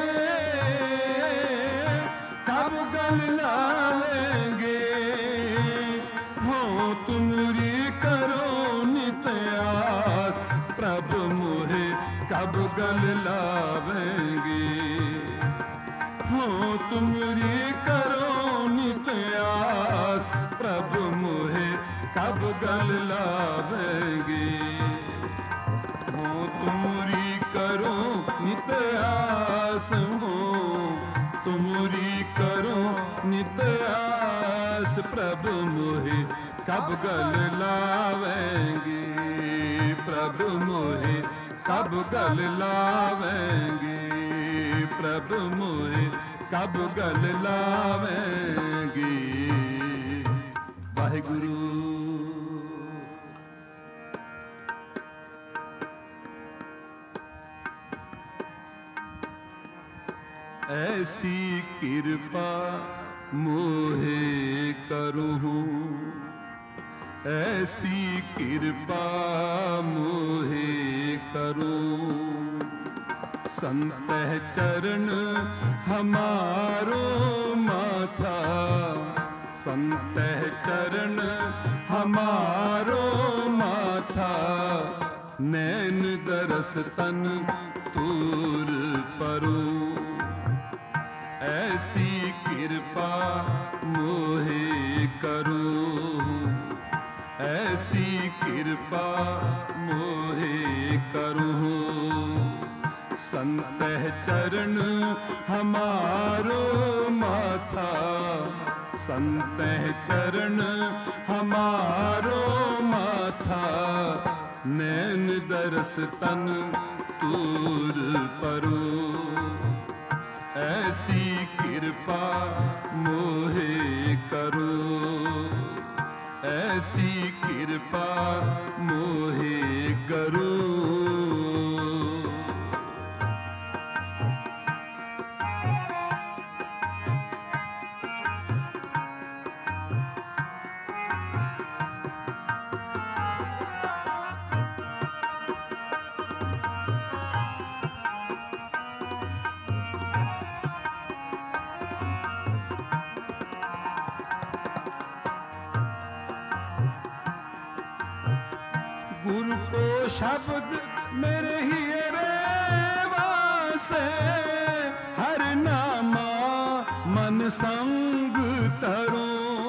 कब गल लावेंगे। हो तुमरी करो नित आस। प्रभु मोहे कब गल लावेंगे। हो तुमरी करो नित आस। प्रभु मोहे कब गल लावेंगे। हो तुमरी करो नित आस हो, तुमरी करो नित आस। प्रभु मोहे कब गल लावेंगे, प्रभु मोहे कब गल लावेंगे। प्रभु मोहे कब गल लावेंगे। वाहिगुरु। ऐसी कृपा मोहे करूँ, ऐसी कृपा मोहे करूँ। संत चरण हमारो माथा, संत चरण हमारो माथा। नैन दरस तन तूर परो। ऐसी कृपा मोहे करो, ऐसी कृपा मोहे करो। संत चरण हमारो माथा, संत चरण हमारो माथा। नैन दरस तन तूर परो। ऐसी कृपा मोहे करो, ऐसी कृपा मोहे करो। गुरु को शब्द मेरे हीरे वासे, हर नामा मन संग तरो।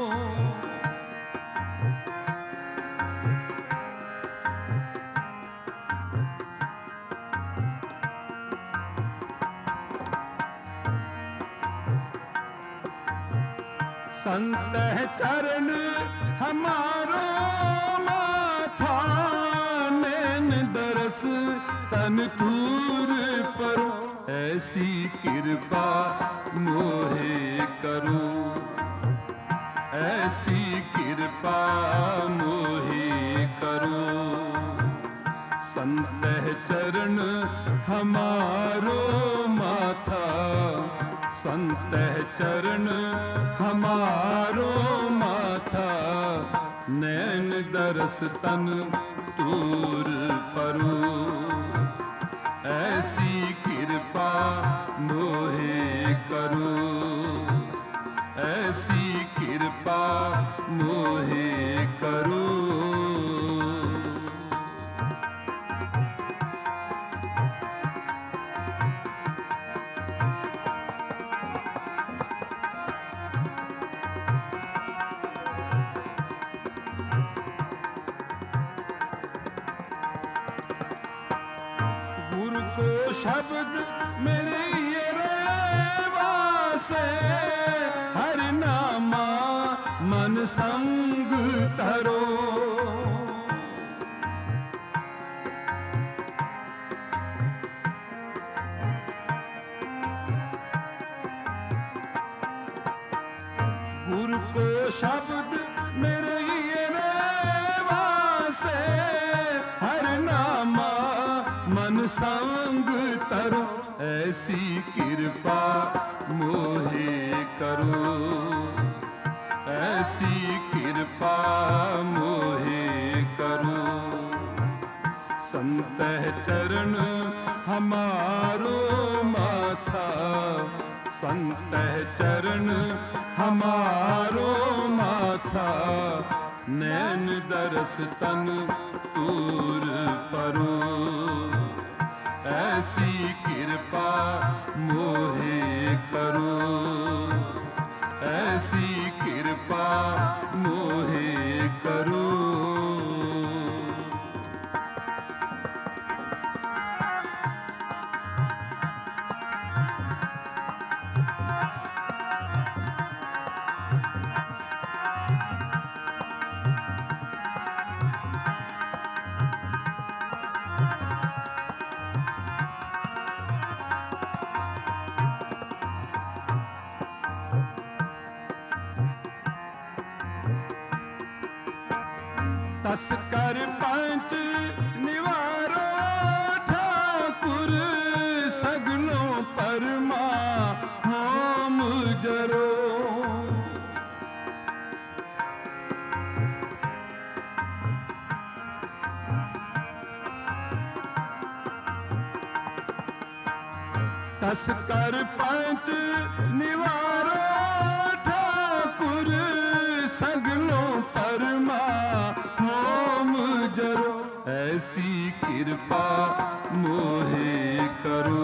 संत चरण हमारो माथा, नैन दरस तन तूर पर, ऐसी कृपा मोहे करो। ऐसी कृपा मोहे करो। संत चरण हमारो माथा, संत चरण हमारो माथा, नैन दरस तन तूर परो। ऐसी कृपा मोहे करो। ऐसी कृपा मोहे करो। गुरु को शब्द मेरे ये वासे, हर नामा मन संग तरो। गुरु को शब्द मेरे ये वासे, हर नामा मन संग तरो। ऐसी कृपा मोहे करो। ऐसी कृपा मोहे करो। संत चरण हमारो माथा, संत चरण हमारो माथा, नैन दरस तन तूर परो। ऐसी कृपा मोहे करो। ऐसी कृपा मोहे करो। तस कर पंच निवारो ठाकुर, सगलों परमा होम जरो। तस कर पंच निवारो ठाकुर, सगलों परमा होम जरो। ऐसी कृपा मोहे करो।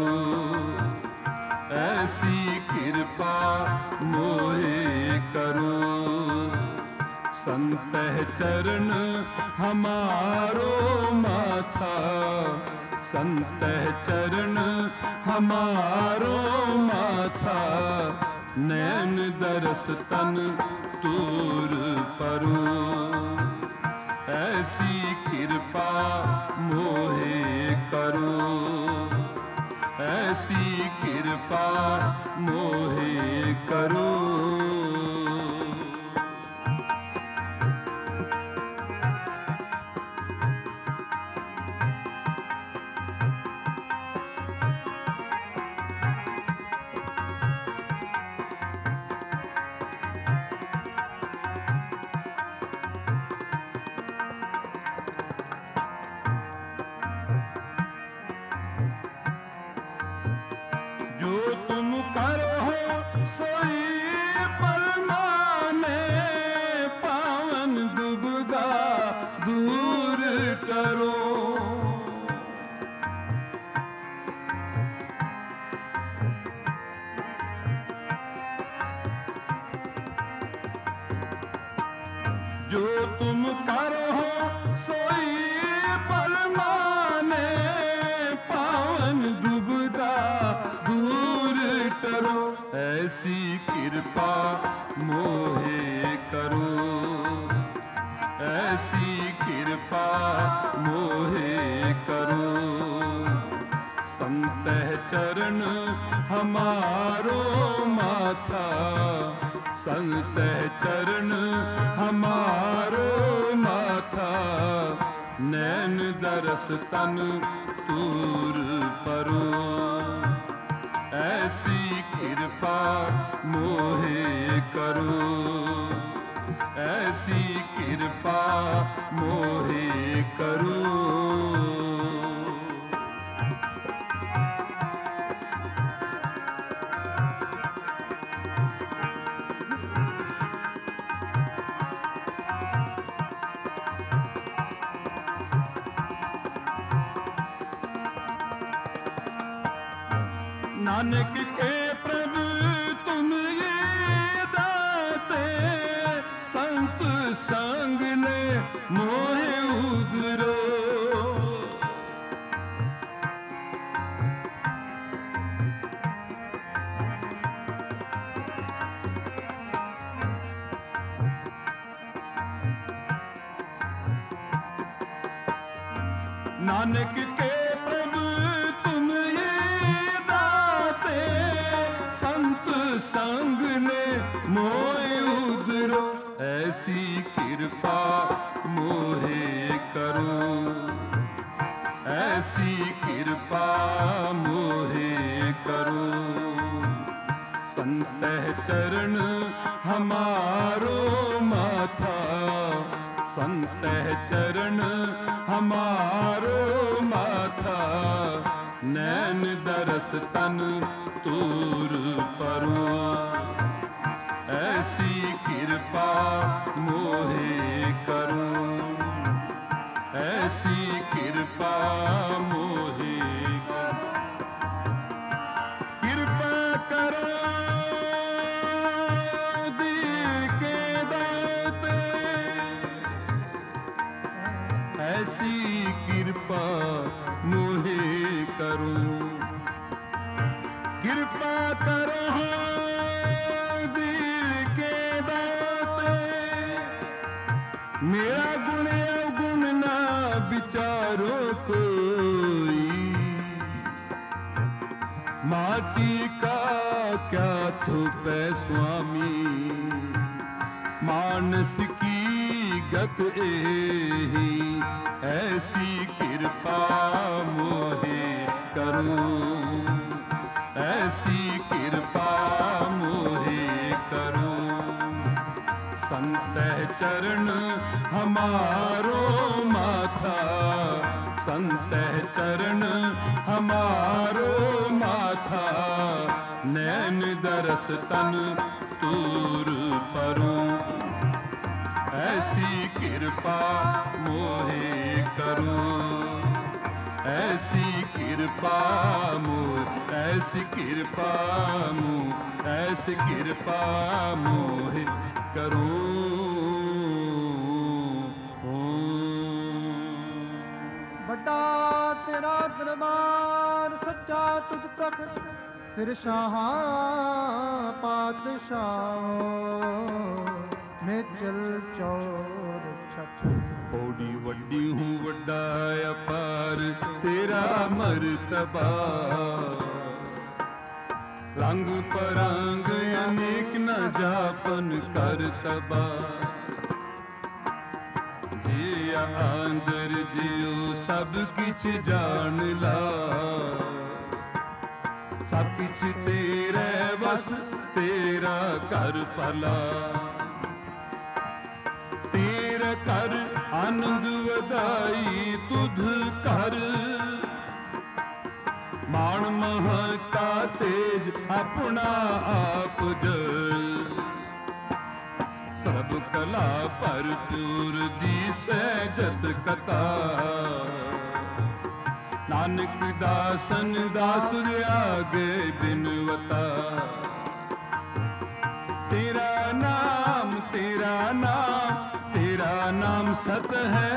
ऐसी कृपा मोहे करो। संत चरण हमारो माथा, संत चरण हमारो माथा, नैन दरस तन तूर परो। ऐसी कृपा मोहे करो। ऐसी कृपा मोहे करो। सोई परमाने पावन दुबदा दूर करो। जो तुम करो सोई परमाने पावन दुबदा दूर करो। ऐसी कृपा मोहे करो, ऐसी कृपा मोहे करो। संत चरण हमारो माथा, संत चरण हमारो माथा। नैन दरस तन तूर परो। ऐसी कृपा मोहे करो, ऐसी कृपा मोहे करो। नानक के प्रभु तुम ये दाते, संत संग ले मोहे उधरो। नानक के प्रभु तुम ये दाते, संत संग ले मोहे उधरो। ऐसी कृपा मोहे करो, ऐसी कृपा मोहे करो। संत चरण हमारो माथा, संत चरण हमारो माथा। नैन दरस तन तूर परो। ऐसी कृपा मोहे करो, ऐसी कृपा मोहे करो। कृपा करो दी के दाते, ऐसी कृपा मोहे करो। कृपा करो दिल के दाते, मेरा गुण अवगुण ना विचारो कोई। माटी का क्या थोपे स्वामी, मानस की गत एही। ऐसी कृपा मोहे करो, ऐसी कृपा मोहे करो। संत चरण हमारो माथा, संत चरण हमारो माथा। नैन दरस तन तूर परो। ऐसी कृपा मोहे करो, ऐसी कृपा मोह, ऐसी कृपा मोह, ऐसी कृपा मोहे करो। बड़ा तेरा दरबार सच्चा तुझ प्रकट, सिर शाह पातशाह में चल चौर छप। ओडी वड्डी हूँ वड्डा अपार तेरा मर्तबा। रंग परंग अनेक न जापन करतबा। जिया अंदर जियो सब किछ जान ला। सब किछ तेरे बस तेरा कर भला। तेरा कर आनंद वदाई तुध कर। मान महता तेज आप पुणा आप जल सब कला भरपूर दिसै जत कथा नानक दासन दास तुझ आगे बिनवता तेरा नाम तेरा नाम तेरा नाम सत है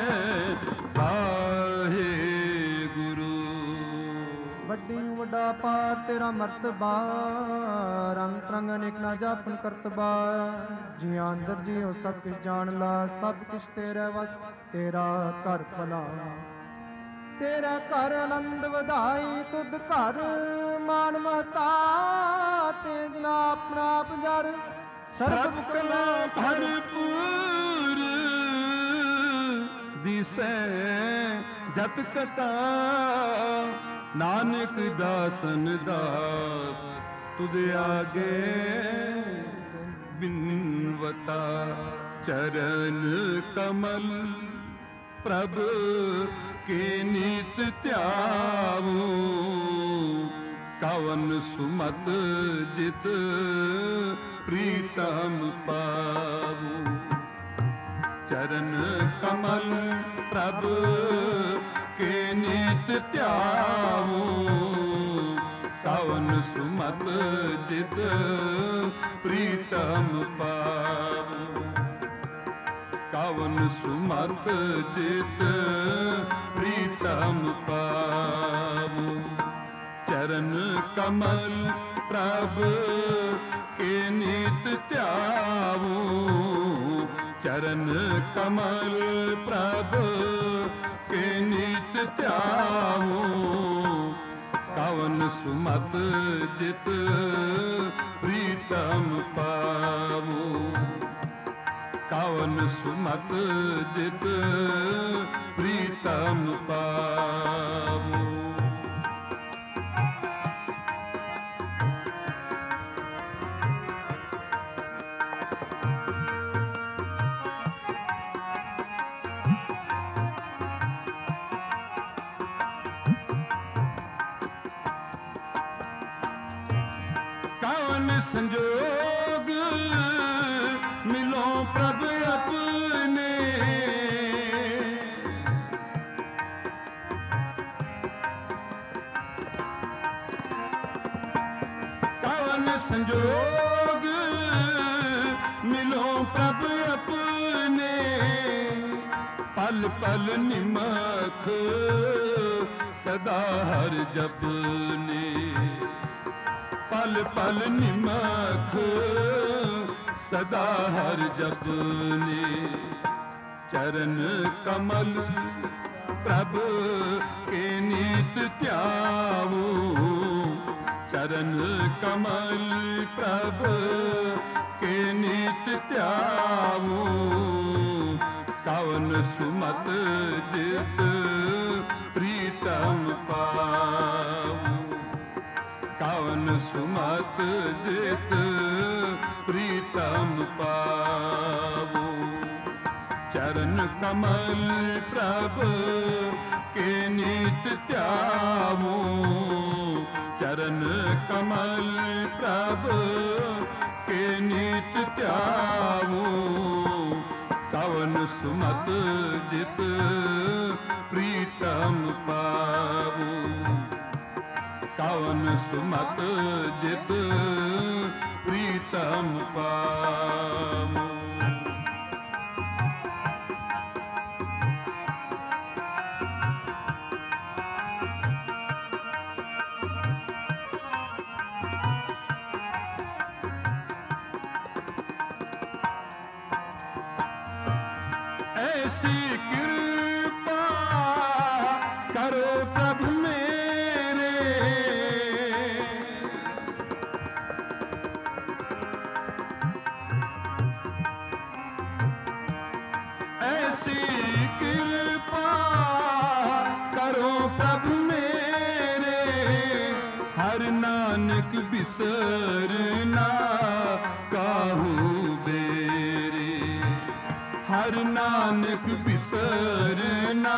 वाहे गुरु। ਵੱਡੀ ਵੱਡਾ ਪਾਰ ਤੇਰਾ ਮਰਤਬਾ ਰੰਗ ਤਰੰਗ ਅਨੇਕ ਨਾ ਜਾਪਨ ਕਰਤਬਾ ਜੀਆਂ ਅੰਦਰ ਜੀਓ ਸਭ ਕੁਛ ਜਾਣ ਲਾ ਸਭ ਕੁਛ ਤੇਰੇ ਵਸ ਤੇਰਾ ਘਰ ਭਲਾ ਤੇਰਾ ਘਰ ਆਨੰਦ ਵਧਾਈ ਤੁਧ ਘਰ ਮਾਨ ਮਹਤਾ ਤੇਜ ਨਾ ਆਪਣਾ ਆਪ ਜਰ ਸਰਬ ਕਲਾ ਭਰਪੂਰ ਦਿਸੈ ਜਤ ਕਥਾ ਨਾਨਕ ਦਾਸਨ ਦਾਸ ਤੁਧ ਆਗੇ ਬਿਨਵਤਾ ਚਰਨ ਕਮਲ ਪ੍ਰਭ के नीत त्यावू कवन सुमत जित प्रीतम पावू चरण कमल प्रभ के नीत त्यावू कवन सुमत जित प्रीतम पावू कवन सुमत जित प्रीतम पावू चरण कमल प्रभ के नित त्यावू चरण कमल प्रभ के नित त्यावू कवन सुमत जित प्रीतम पावू कवन सुमत जित प्रीतम पावू। कवन संजोग मिलो प्रभ अपने कवन संजोग मिलो प्रभ अपने पल पल निमख सदा हर जपने पल पल निमख सदा हर जपने चरण कमल प्रभ के नीत त्यावू चरण कमल प्रभ के नीत त्यावू कवन सुमत जित प्रीतम पावू कवन सुमत जित प्रीतम पावू चरण कमल प्रभ के नित त्यावू चरण कमल प्रभ के नित त्यावू कवन सुमत जित प्रीतम पावू कवन सुमत जित प्रीतम पावू। ऐसी कृपा करो प्रभु मेरे ऐसी कृपा करो प्रभु मेरे हर नानक बिसरना काहू बेरे हर नानक बिसरना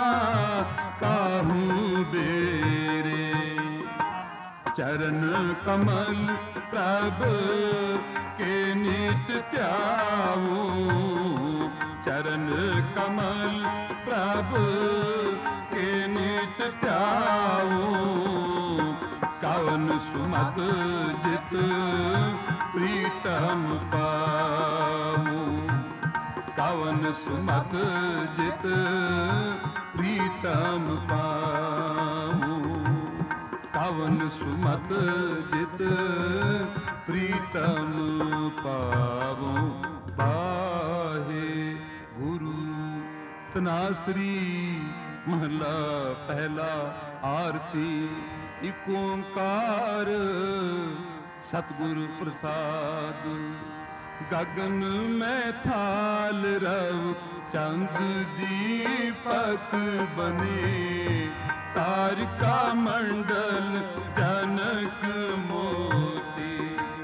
काहू बेरे चरण कमल प्रभ के नीत त्याऊ, चरण कमल प्रभ के नीत त्याऊ, कवन सुमत जित प्रीतम पाऊ, कवन सुमत जित प्रीतम पाऊ, कवन सुमत जित प्रीतम पावो। बाहे गुरु तनासरी महला पहला आरती। इक ओंकार सतगुर प्रसाद, गगन में थाल रव चंद दीपक बने, तारिका मंडल जनक मोती,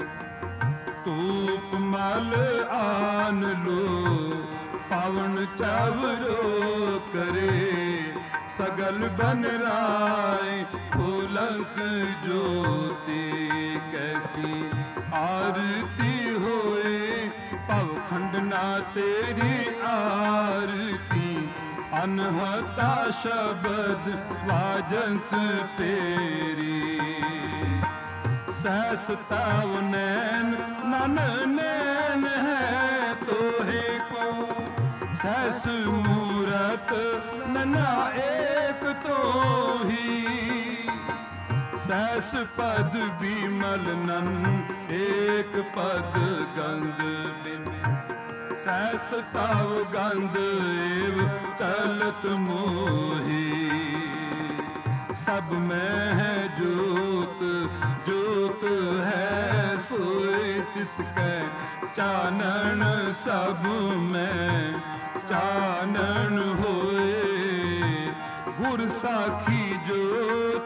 धूप मल आन लो पावन चावरो करे, सगल बन राय पुलक ज्योति, कैसी आरती होए पव खंडना तेरी आरती, अनहता शब्द वाजंत तेरी, सहस ताव नैन नन नैन है तोहे को, सहस मूरत नना एक तो ही, सहस पद बिमल नन एक पद गंग बिन, सहस ताव गंध एव चलत मोही, सब में है जोत जोत है सोए तिसकै, चानन सब में चानन होए, गुर साखी जोत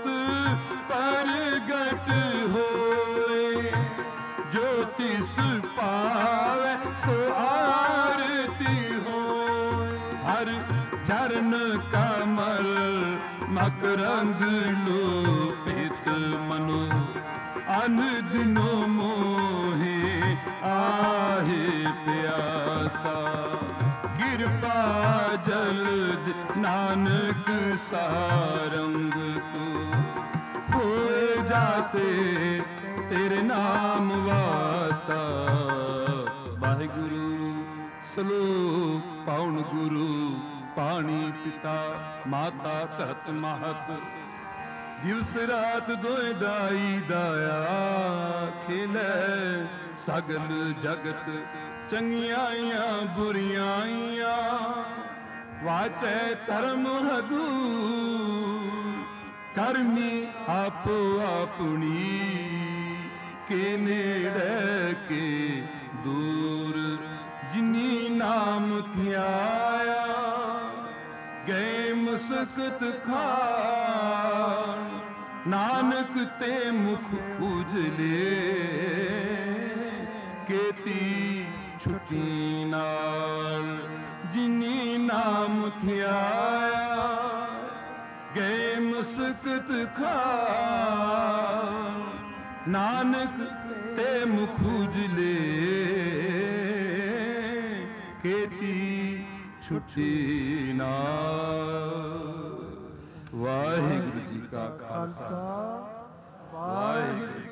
परगट होए, ज्योतिष पावे सो आरती होए, हर चरण कमल मकरंद लोपित मनो, अन दिनो मोहे आहे प्यासा, कृपा जल नानक सारंग को, होए जाते तेरे नाम वासा। वाहिगुरु सलोक पाउन गुरु, पानी पिता माता धरत महत, दिवस रात दोए दाई दाया, खेलै सगल जगत चंगियाइयां बुरियाइयां, वाचै धर्म हदूर, करनी आपो अपनी, के नेड़े के दूर, जिनी नाम ध्याया गए मुस्कत खान, नानक ते मुख खुजले, केती छुटी नाल, जिनी नाम ध्याया गए मुस्कत खान, नानक ते मुख उजले, केती छुटी नाल। वाहिगुरु जी का खालसा, वाहिगुरु